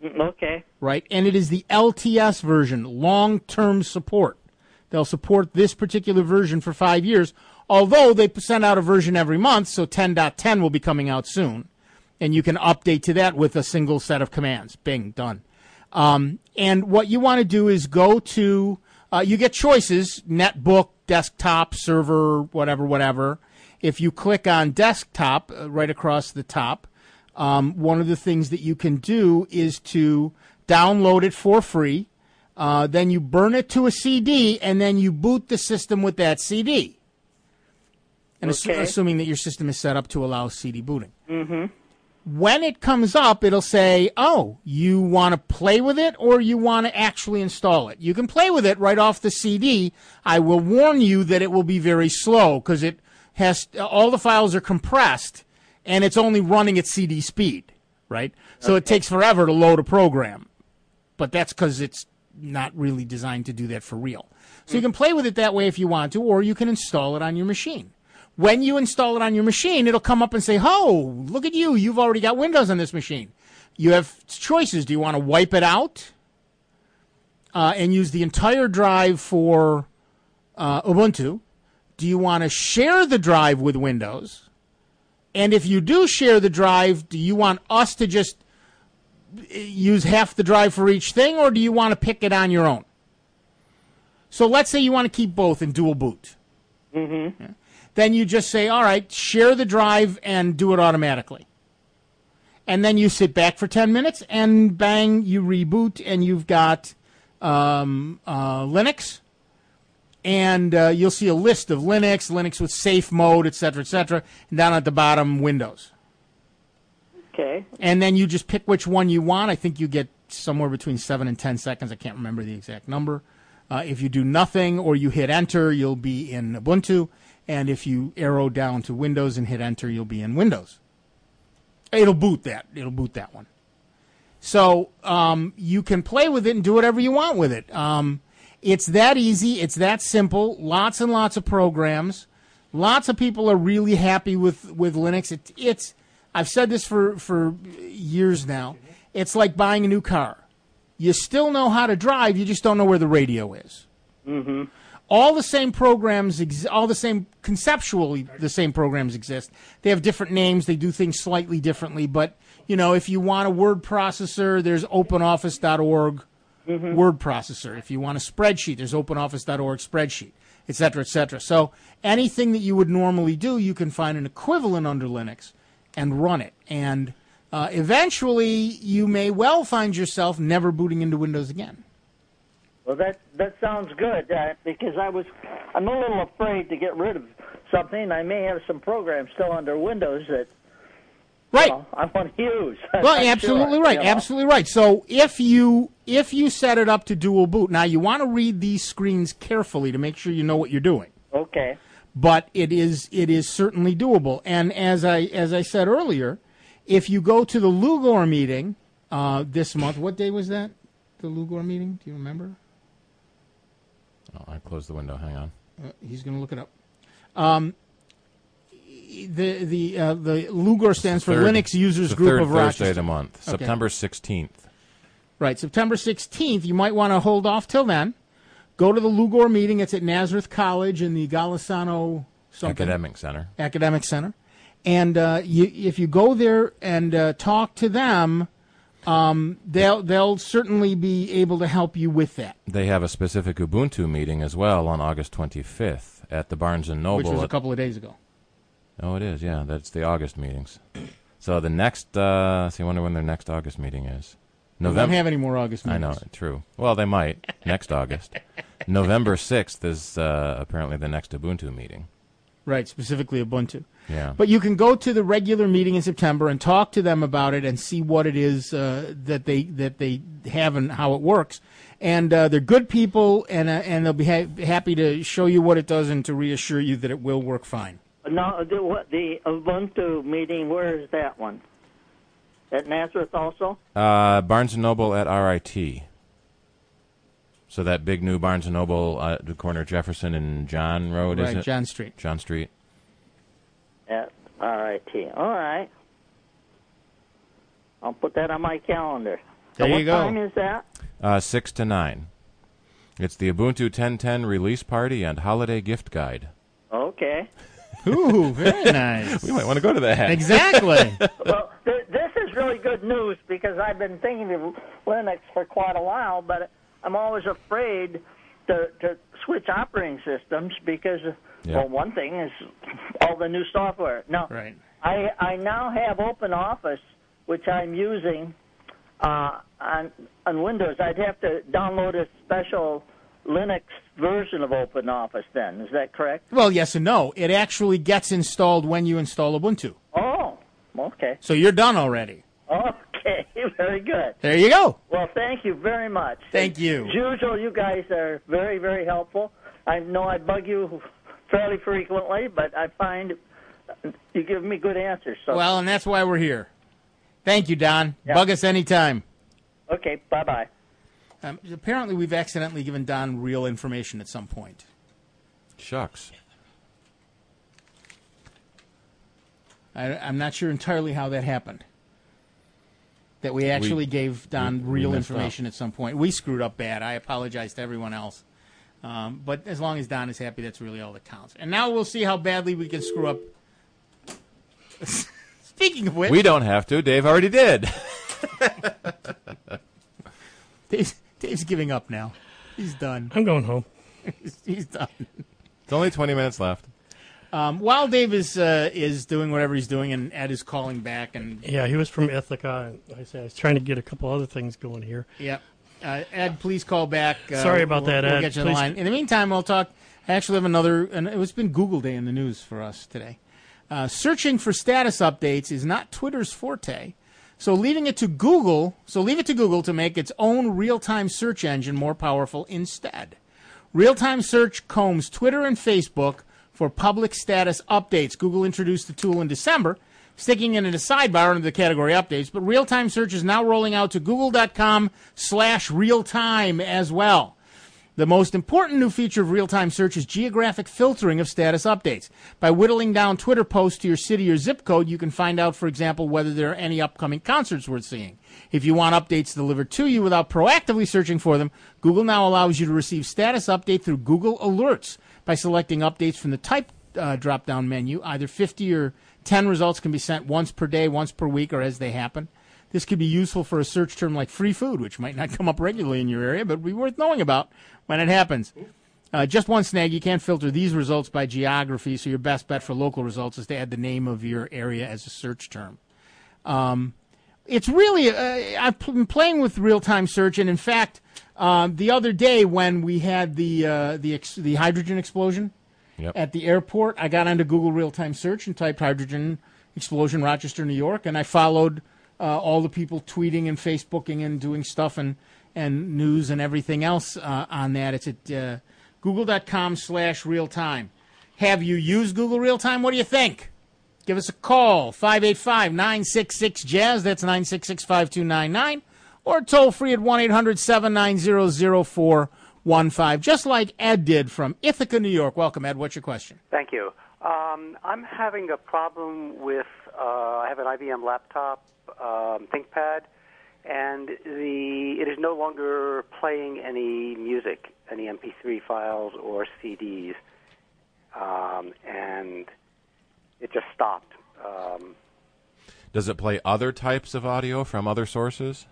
Okay. Right? And it is the L T S version, long-term support. They'll support this particular version for five years, although they send out a version every month, so ten point ten will be coming out soon. And you can update to that with a single set of commands. Bing, done. Um, and what you want to do is go to, uh, you get choices, netbook, desktop, server, whatever, whatever. If you click on desktop uh, right across the top, um, one of the things that you can do is to download it for free. Uh, then you burn it to a C D, and then you boot the system with that C D. And assu- Okay. assuming that your system is set up to allow C D booting. Mm-hmm. When it comes up, it'll say, oh, you want to play with it or you want to actually install it. You can play with it right off the C D. I will warn you that it will be very slow because it has all the files are compressed and it's only running at C D speed, right? So it takes forever to load a program. But that's because it's not really designed to do that for real. So you can play with it that way if you want to, or you can install it on your machine. When you install it on your machine, it'll come up and say, oh, look at you. You've already got Windows on this machine. You have choices. Do you want to wipe it out uh, and use the entire drive for uh, Ubuntu? Do you want to share the drive with Windows? And if you do share the drive, do you want us to just use half the drive for each thing, or do you want to pick it on your own? So let's say you want to keep both in dual boot. Mm-hmm. Yeah. Then you just say, all right, share the drive and do it automatically. And then you sit back for ten minutes and bang, you reboot and you've got um, uh, Linux. And uh, you'll see a list of Linux, Linux with safe mode, et cetera, et cetera. And down at the bottom, Windows. Okay. And then you just pick which one you want. I think you get somewhere between seven and ten seconds. I can't remember the exact number. Uh, if you do nothing or you hit enter, you'll be in Ubuntu. And if you arrow down to Windows and hit enter, you'll be in Windows. It'll boot that. It'll boot that one. So um, you can play with it and do whatever you want with it. Um, it's that easy. It's that simple. Lots and lots of programs. Lots of people are really happy with, with Linux. It, it's I've said this for, for years now. It's like buying a new car. You still know how to drive. You just don't know where the radio is. Mm-hmm. All the same programs, ex- all the same, conceptually, the same programs exist. They have different names. They do things slightly differently. But, you know, if you want a word processor, there's open office dot org Mm-hmm. word processor. If you want a spreadsheet, there's open office dot org spreadsheet, et cetera, et cetera. So anything that you would normally do, you can find an equivalent under Linux and run it. And uh, eventually, you may well find yourself never booting into Windows again. Well, that that sounds good uh, because I was I'm a little afraid to get rid of something. I may have some programs still under Windows that right. you know, I want to use. Well, I'm absolutely sure, right, you know. absolutely right. So if you if you set it up to dual boot, now you want to read these screens carefully to make sure you know what you're doing. Okay. But it is it is certainly doable. And as I as I said earlier, if you go to the Lugor meeting uh, this month, what day was that? The Lugor meeting? Do you remember? Oh, I closed the window. Hang on. Uh, he's going to look it up. Um, the the uh, the Lugor stands for Third- Linux Users the Group third of Rochester. Thursday of the month, Okay. September sixteenth. Right, September sixteenth. You might want to hold off till then. Go to the Lugor meeting. It's at Nazareth College in the Golisano something. Academic Center. Academic Center. And uh, you, if you go there and uh, talk to them, um, they'll they'll certainly be able to help you with that. They have a specific Ubuntu meeting as well on August twenty-fifth at the Barnes and Noble. Which was a at- couple of days ago. Oh, it is. Yeah, that's the August meetings. So the next, uh, see, I wonder when their next August meeting is. They don't have any more August I know, meetings. true. Well, they might next August. November sixth is uh, apparently the next Ubuntu meeting. Right, specifically Ubuntu. Yeah. But you can go to the regular meeting in September and talk to them about it and see what it is uh, that they that they have and how it works. And uh, they're good people, and uh, and they'll be ha- happy to show you what it does and to reassure you that it will work fine. No, the, what, the Ubuntu meeting, where is that one? At Nazareth also? Uh, Barnes and Noble at R I T. So that big new Barnes and Noble uh, at the corner of Jefferson and John Road, is Right, it? John Street. John Street. At R I T. All right. I'll put that on my calendar. There so you what go. time is that? Uh, six to nine. It's the Ubuntu ten ten release party and holiday gift guide. Okay. Ooh, very nice. We might want to go to that. Exactly. Well, th- this is really good news because I've been thinking of Linux for quite a while, but I'm always afraid to, to switch operating systems because, Yeah. well, one thing is all the new software. Now, Right. I, I now have OpenOffice, which I'm using uh, on, on Windows. I'd have to download a special Linux version of OpenOffice then. Is that correct? Well, yes and no. It actually gets installed when you install Ubuntu. Oh, okay. So you're done already. Okay, very good. There you go. Well, thank you very much. Thank you. As usual, you guys are very, very helpful. I know I bug you fairly frequently, but I find you give me good answers. So. Well, and that's why we're here. Thank you, Don. Yeah. Bug us anytime. Okay, bye-bye. Um, apparently, we've accidentally given Don real information at some point. Shucks. I, I'm not sure entirely how that happened. That we actually We- gave Don we- we real messed information up. at some point. We screwed up bad. I apologize to everyone else. Um, but as long as Don is happy, that's really all that counts. And now we'll see how badly we can screw up. Speaking of which, We don't have to. Dave already did. Dave's, Dave's giving up now. He's done. I'm going home. he's, he's done. It's only twenty minutes left. Um, while Dave is uh, is doing whatever he's doing, and Ed is calling back, and Yeah, he was from Ithaca. And like I said, I was trying to get a couple other things going here. Yep. Uh, Ed, please call back. Uh, Sorry about we'll, that, We'll Ed. get you on the Please- line. In the meantime, we'll talk. I actually have another, and it's been Google Day in the news for us today. Uh, searching for status updates is not Twitter's forte, so leaving it to Google. So leave it to Google to make its own real-time search engine more powerful instead. Real-time search combs Twitter and Facebook for public status updates. Google introduced the tool in December, sticking it in a sidebar under the category updates, but real-time search is now rolling out to google.com slash real-time as well. The most important new feature of real-time search is geographic filtering of status updates. By whittling down Twitter posts to your city or zip code, you can find out, for example, whether there are any upcoming concerts worth seeing. If you want updates delivered to you without proactively searching for them, Google now allows you to receive status update through Google Alerts. By selecting updates from the type uh, drop-down menu, either fifty or ten results can be sent once per day, once per week, or as they happen. This could be useful for a search term like free food, which might not come up regularly in your area, but would be worth knowing about when it happens. Uh, just one snag, you can't filter these results by geography, so your best bet for local results is to add the name of your area as a search term. Um, it's really, uh, I've been playing with real-time search, and in fact, um, the other day when we had the uh, the ex- the hydrogen explosion Yep. at the airport, I got onto Google real-time search and typed hydrogen explosion Rochester, New York, and I followed uh, all the people tweeting and Facebooking and doing stuff and, and news and everything else uh, on that. It's at uh, google.com slash real-time. Have you used Google Real-Time? What do you think? Give us a call, five eight five, nine six six, jazz. That's nine six six, five two nine nine. Or toll free at one eight hundred, seven nine zero, zero four one five, just like Ed did from Ithaca, New York. Welcome, Ed. What's your question? Thank you. Um, I'm having a problem with, uh, I have an I B M laptop, um, ThinkPad, and the it is no longer playing any music, any M P three files or C Ds, um, and it just stopped. Um, Does it play other types of audio from other sources?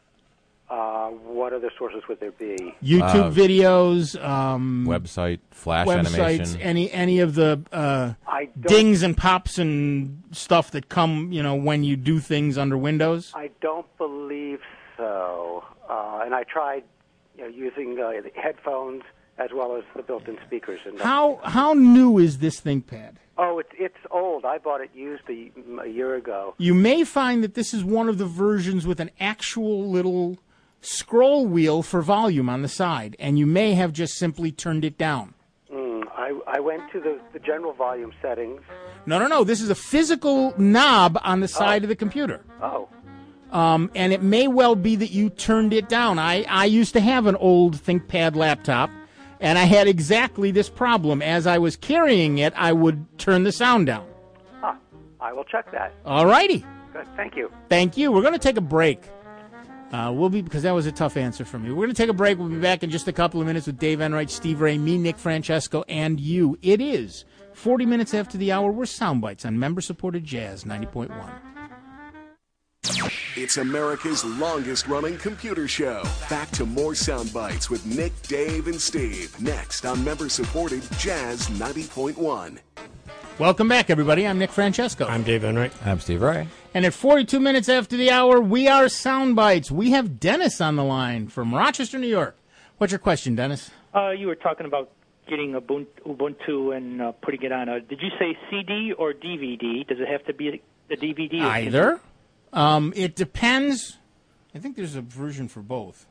uh, what other sources would there be? YouTube Uh, videos, um, Website, Flash websites, animation. any any of the uh, I don't- dings and pops and stuff that come, you know, when you do things under Windows. I don't believe so. Uh, and I tried, you know, using uh, the headphones as well as the built-in speakers. And How how new is this ThinkPad? Oh, it's it's old. I bought it used a, a year ago. You may find that this is one of the versions with an actual little scroll wheel for volume on the side, and you may have just simply turned it down. Mm, I I went to the, the general volume settings. No, no, no. This is a physical knob on the side of the computer. Oh. Um, and it may well be that you turned it down. I, I used to have an old ThinkPad laptop, and I had exactly this problem. As I was carrying it, I would turn the sound down. Huh. I will check that. All righty. Good. Thank you. Thank you. We're going to take a break. Uh, we'll be because that was a tough answer from you. We're going to take a break. We'll be back in just a couple of minutes with Dave Enright, Steve Ray, me, Nick Francesco, and you. It is forty minutes after the hour. We're Soundbites on member-supported Jazz ninety point one. It's America's longest-running computer show. Back to more Soundbites with Nick, Dave, and Steve. Next on member-supported Jazz ninety point one. Welcome back, everybody. I'm Nick Francesco. I'm Dave Enright. I'm Steve Ray. And at forty-two minutes after the hour, we are Soundbites. We have Dennis on the line from Rochester, New York. What's your question, Dennis? Uh, you were talking about getting Ubuntu Ubuntu and uh, putting it on a, did you say C D or D V D? Does it have to be a D V D? Either. Um, it depends. I think there's a version for both.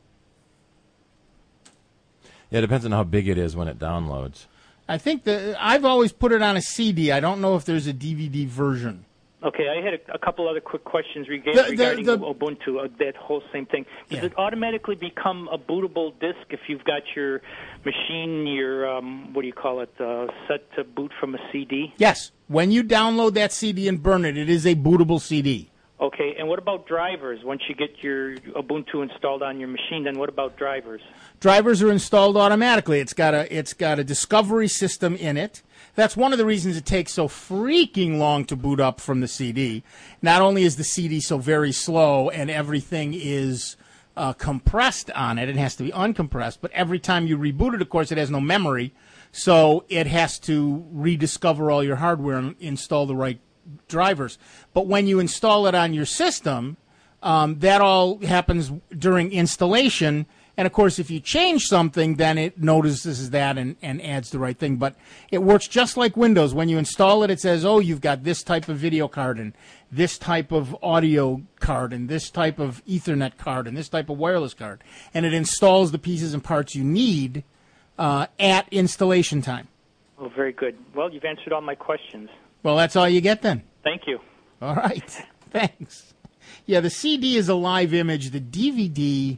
Yeah, it depends on how big it is when it downloads. I think that I've always put it on a C D. I don't know if there's a D V D version. Okay, I had a, a couple other quick questions rega- The- the- regarding the- Ubuntu, uh, that whole same thing. Does Yeah. it automatically become a bootable disk if you've got your machine, your, um, what do you call it, uh, set to boot from a C D? Yes. When you download that C D and burn it, it is a bootable C D. Okay, and what about drivers? Once you get your Ubuntu installed on your machine, then what about drivers? Drivers are installed automatically. It's got a it's got a discovery system in it. That's one of the reasons it takes so freaking long to boot up from the C D. Not only is the C D so very slow and everything is uh, compressed on it, it has to be uncompressed, but every time you reboot it, of course, it has no memory, so it has to rediscover all your hardware and install the right drivers. But when you install it on your system, um, that all happens during installation. And, of course, if you change something, then it notices that and, and adds the right thing. But it works just like Windows. When you install it, it says, oh, you've got this type of video card and this type of audio card and this type of Ethernet card and this type of wireless card. And it installs the pieces and parts you need uh, at installation time. Oh, very good. Well, you've answered all my questions. Well, that's all you get then. Thank you. All right. Thanks. Yeah, the C D is a live image. The D V D,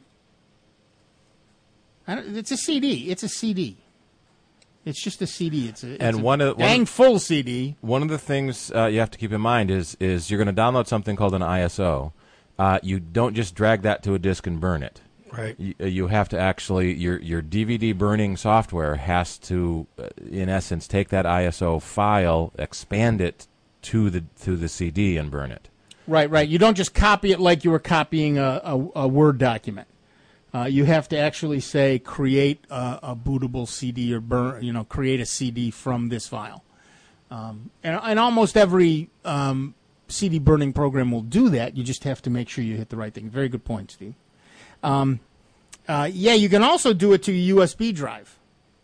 I don't, it's a C D. It's a C D. It's just a C D. It's a, it's and a one of, dang one, full C D. One of the things uh, you have to keep in mind is is you're going to download something called an I S O. Uh, you don't just drag that to a disk and burn it. Right. You, you have to actually your your D V D burning software has to, uh, in essence, take that I S O file, expand it to the to the C D, and burn it. Right, right. You don't just copy it like you were copying a, a, a Word document. Uh, you have to actually say create a, a bootable C D or burn, you know, create a C D from this file. Um, and, and almost every um, C D burning program will do that. You just have to make sure you hit the right thing. Very good point, Steve. Um, uh, yeah, you can also do it to a U S B drive.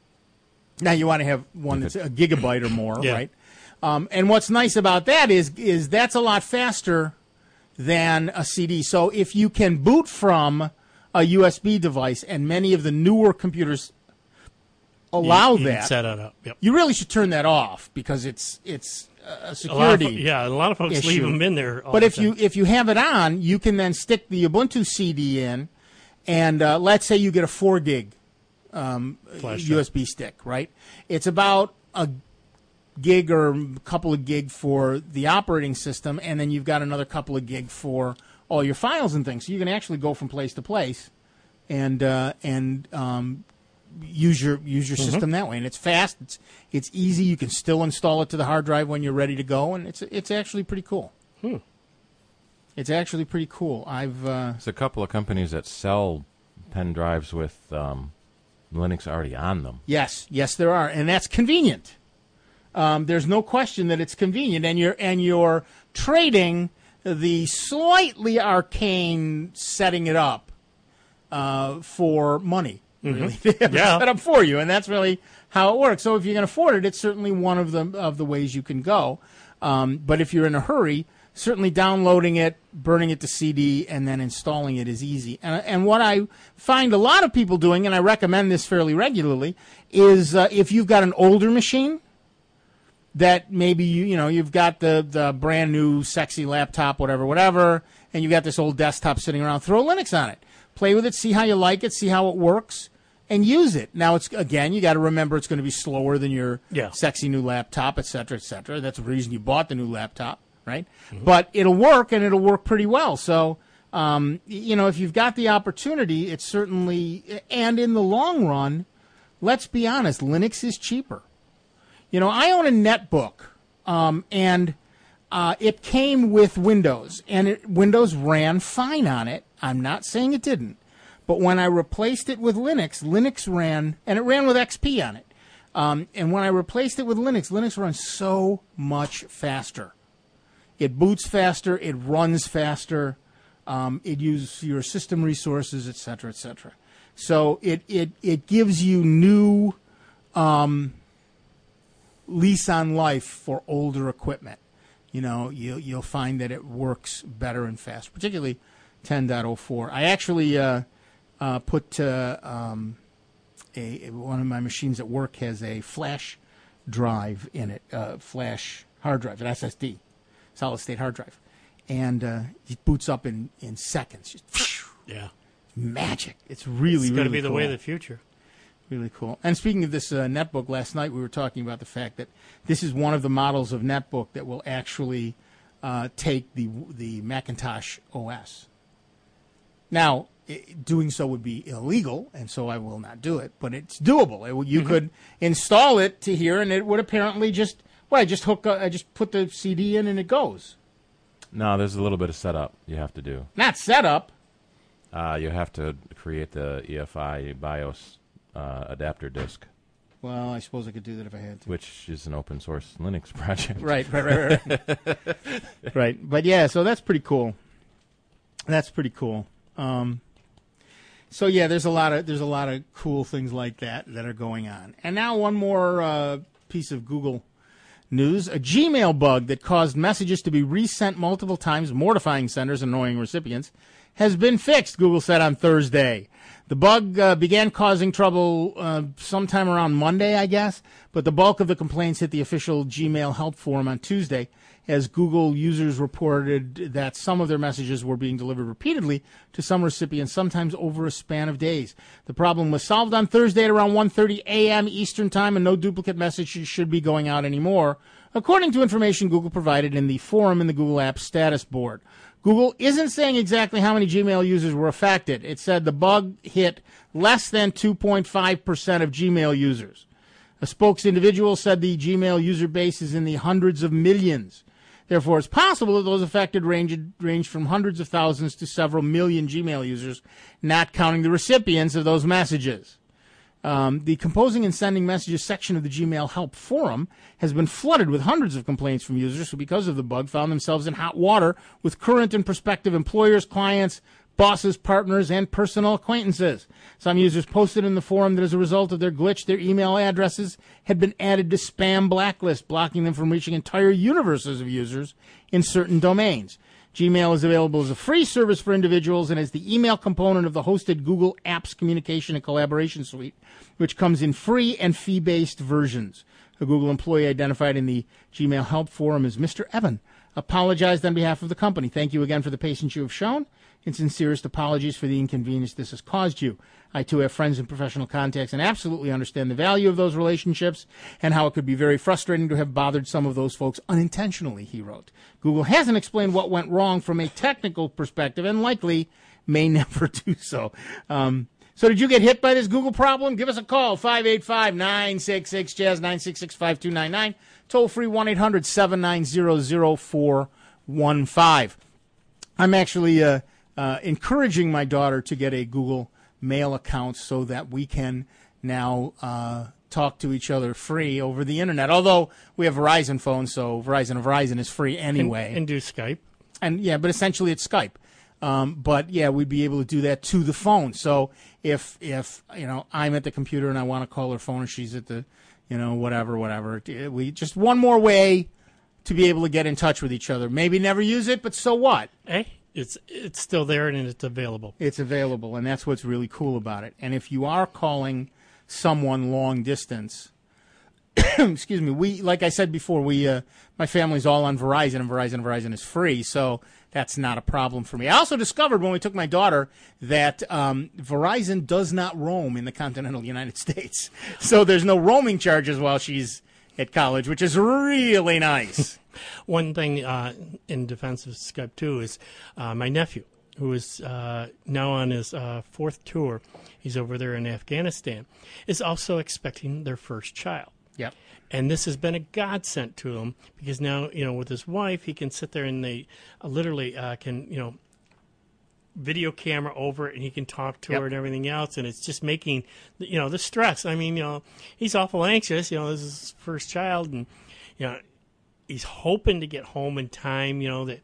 Now you want to have one that's a gigabyte or more, Yeah. right? Um, and what's nice about that is is that's a lot faster than a C D. So if you can boot from a U S B device, and many of the newer computers allow You- you can that, set it up, yep. you really should turn that off because it's it's a A lot of security. fo- yeah, a lot of folks issue. leave them in there all But the if you time. if you have it on, you can then stick the Ubuntu C D in, and uh, let's say you get a four gig um, Flash U S B stick, right? It's about a gig or a couple of gig for the operating system, and then you've got another couple of gig for all your files and things. So you can actually go from place to place and uh, and um, use your use your Mhm. system that way. And it's fast. It's it's easy. You can still install it to the hard drive when you're ready to go, and it's it's actually pretty cool. Hmm. It's actually pretty cool. I've uh, There's a couple of companies that sell pen drives with um, Linux already on them. Yes, yes, there are, and that's convenient. Um, there's no question that it's convenient, and you're and you're trading the slightly arcane setting it up uh, for money. Really, Mhm. they have it Yeah. set up for you, and that's really how it works. So if you can afford it, it's certainly one of the of the ways you can go. Um, but if you're in a hurry, certainly downloading it, burning it to C D, and then installing it is easy. And, and what I find a lot of people doing, and I recommend this fairly regularly, is uh, if you've got an older machine that maybe you you know you've got the the brand new sexy laptop, whatever, whatever, and you've got this old desktop sitting around, throw Linux on it, play with it, see how you like it, see how it works, and use it. Now, it's again, you got to remember it's going to be slower than your Yeah. sexy new laptop, et cetera, et cetera. That's the reason you bought the new laptop, right? But it'll work, and it'll work pretty well. So Um, you know, if you've got the opportunity, it's certainly, and in the long run, let's be honest, Linux is cheaper. You know, I own a netbook, um, and uh, it came with Windows, and it, Windows ran fine on it. I'm not saying it didn't, but when I replaced it with Linux, Linux ran, and it ran with X P on it. Um, and when I replaced it with Linux, Linux runs so much faster. It boots faster, it runs faster, um, it uses your system resources, et cetera, et cetera. So it, it, it gives you new um, lease on life for older equipment. You know, you, you'll find that it works better and faster, particularly ten point oh four. I actually uh, uh, put... Uh, um, A, one of my machines at work has a flash drive in it, uh, flash hard drive, an S S D, solid state hard drive, and uh, it boots up in, in seconds. Just, yeah, magic. It's really, it's really going to be the cool. way of the future. Really cool. And speaking of this uh, netbook, last night we were talking about the fact that this is one of the models of netbook that will actually uh, take the the Macintosh O S. Now, it, doing so would be illegal, and so I will not do it. But it's doable. It, you mm-hmm. could install it to here, and it would apparently just well, I just hook, uh, I just put the C D in, and it goes. No, there's a little bit of setup you have to do. Not setup. Uh, you have to create the E F I BIOS uh, adapter disk. Well, I suppose I could do that if I had to. Which is an open source Linux project. Right, right, right, right. Right, but yeah, so that's pretty cool. That's pretty cool. Um, so yeah, there's a lot of there's a lot of cool things like that that are going on. And now one more uh, piece of Google news: a Gmail bug that caused messages to be resent multiple times, mortifying senders and annoying recipients, has been fixed. Google said on Thursday. The bug uh, began causing trouble uh, sometime around Monday, I guess, but the bulk of the complaints hit the official Gmail help forum on Tuesday, as Google users reported that some of their messages were being delivered repeatedly to some recipients, sometimes over a span of days. The problem was solved on Thursday at around one thirty a.m. Eastern Time, and no duplicate messages should be going out anymore, according to information Google provided in the forum in the Google Apps status board. Google isn't saying exactly how many Gmail users were affected. It said the bug hit less than two point five percent of Gmail users. A spokes individual said the Gmail user base is in the hundreds of millions. Therefore, it's possible that those affected range, range from hundreds of thousands to several million Gmail users, not counting the recipients of those messages. Um, the composing and sending messages section of the Gmail help forum has been flooded with hundreds of complaints from users who, because of the bug, found themselves in hot water with current and prospective employers, clients, bosses, partners, and personal acquaintances. Some users posted in the forum that as a result of their glitch, their email addresses had been added to spam blacklist, blocking them from reaching entire universes of users in certain domains. Gmail is available as a free service for individuals and as the email component of the hosted Google Apps Communication and Collaboration Suite, which comes in free and fee-based versions. A Google employee identified in the Gmail help forum as Mister Evan apologized on behalf of the company. Thank you again for the patience you have shown, and sincerest apologies for the inconvenience this has caused you. I, too, have friends and professional contacts and absolutely understand the value of those relationships and how it could be very frustrating to have bothered some of those folks unintentionally, he wrote. Google hasn't explained what went wrong from a technical perspective and likely may never do so. Um, so did you get hit by this Google problem? Give us a call, five eight five, nine six six, Jazz, nine six six, five two nine nine. Toll free, one eight hundred, seven nine zero, zero four one five. I'm actually uh, uh, encouraging my daughter to get a Google Mail account so that we can now uh, talk to each other free over the internet. Although we have Verizon phones, so Verizon and Verizon is free anyway. And, and do Skype. And yeah, but essentially it's Skype. Um, but yeah, we'd be able to do that to the phone. So if if you know I'm at the computer and I want to call her phone, and she's at the you know whatever whatever, we just one more way to be able to get in touch with each other. Maybe never use it, but so what? Hey, it's it's still there and it's available. It's available, and that's what's really cool about it. And if you are calling someone long distance, excuse me, we like I said before, we uh, my family's all on Verizon, and Verizon Verizon is free, so that's not a problem for me. I also discovered when we took my daughter that um, Verizon does not roam in the continental United States, so there's no roaming charges while she's at college, which is really nice. One thing uh, in defense of Skype, too, is uh, my nephew. who is uh, now on his uh, fourth tour, he's over there in Afghanistan, is also expecting their first child. Yep. And this has been a godsend to him because now, you know, with his wife, he can sit there and they uh, literally uh, can, you know, video camera over it and he can talk to Yep. her and everything else. And it's just making, you know, the stress. I mean, you know, he's awful anxious. You know, this is his first child and, you know, he's hoping to get home in time, you know, that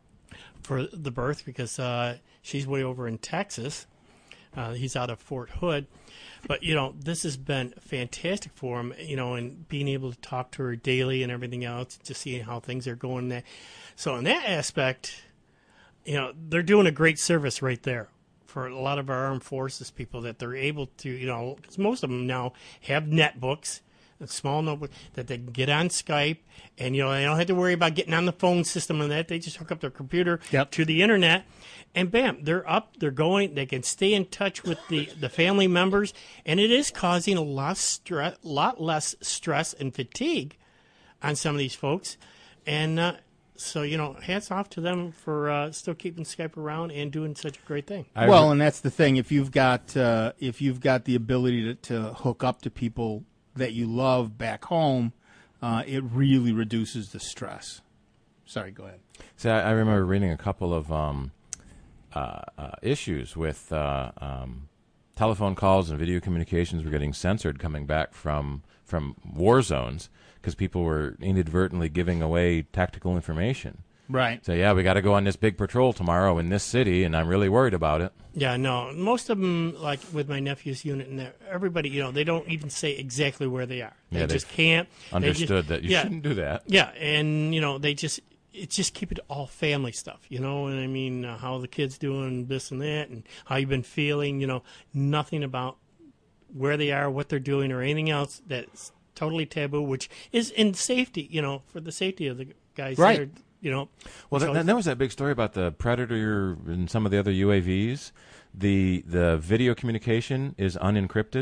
for the birth because uh, she's way over in Texas. Uh, he's out of Fort Hood. But, you know, this has been fantastic for him, you know, and being able to talk to her daily and everything else, just seeing how things are going there. So in that aspect, you know, they're doing a great service right there for a lot of our armed forces people that they're able to, you know, because most of them now have netbooks, a small notebook that they can get on Skype, and, you know, they don't have to worry about getting on the phone system and that. They just hook up their computer Yep. to the internet, and bam, they're up, they're going, they can stay in touch with the, the family members, and it is causing a lot, stress, lot less stress and fatigue on some of these folks. And uh, so, you know, hats off to them for uh, still keeping Skype around and doing such a great thing. Well, and that's the thing. If you've got uh, if you've got the ability to, to hook up to people that you love back home, uh, it really reduces the stress. Sorry, go ahead. See, I, I remember reading a couple of um, uh, uh, issues with uh, um, telephone calls and video communications were getting censored coming back from from war zones because people were inadvertently giving away tactical information. Right. So, yeah, we got to go on this big patrol tomorrow in this city, and I'm really worried about it. Yeah, no. Most of them, like with my nephew's unit, and everybody, you know, they don't even say exactly where they are. They Yeah, just they've can't. They understood just- that you yeah, shouldn't do that. Yeah, and you know, they just it's just keep it all family stuff, you know. And I mean, uh, how the kids doing this and that, and how you've been feeling. You know, nothing about where they are, what they're doing, or anything else that's totally taboo, which is in safety. You know, for the safety of the guys, Right. There, you know. Well, so th- th- there was that big story about the Predator and some of the other U A Vs. The the video communication is unencrypted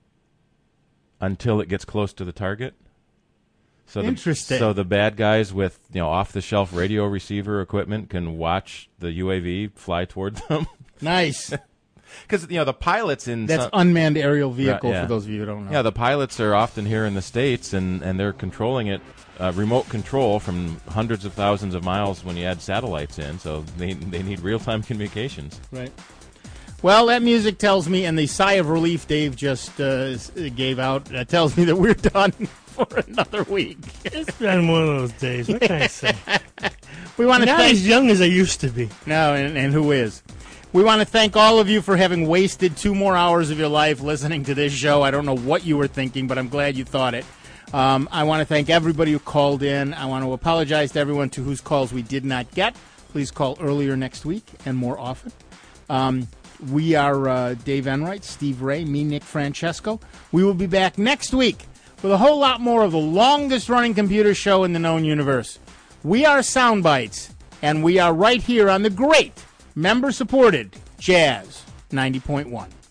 until it gets close to the target. So the, Interesting. So the bad guys with you know off the shelf radio receiver equipment can watch the U A V fly toward them. Nice. Because you know the pilots in That's some, unmanned aerial vehicle, Right, yeah. for those of you who don't know. Yeah, the pilots are often here in the States, and, and they're controlling it, uh, remote control from hundreds of thousands of miles when you add satellites in, so they they need real-time communications. Right. Well, that music tells me, and the sigh of relief Dave just uh, s- gave out uh, tells me that we're done for another week. It's been one of those days. What can I say? We want to Not thank as young as I used to be. No, and, and who is? We want to thank all of you for having wasted two more hours of your life listening to this show. I don't know what you were thinking, but I'm glad you thought it. Um, I want to thank everybody who called in. I want to apologize to everyone to whose calls we did not get. Please call earlier next week and more often. Um, we are uh, Dave Enright, Steve Ray, me, Nick Francesco. We will be back next week with a whole lot more of the longest-running computer show in the known universe. We are Soundbites, and we are right here on the great member-supported Jazz ninety point one.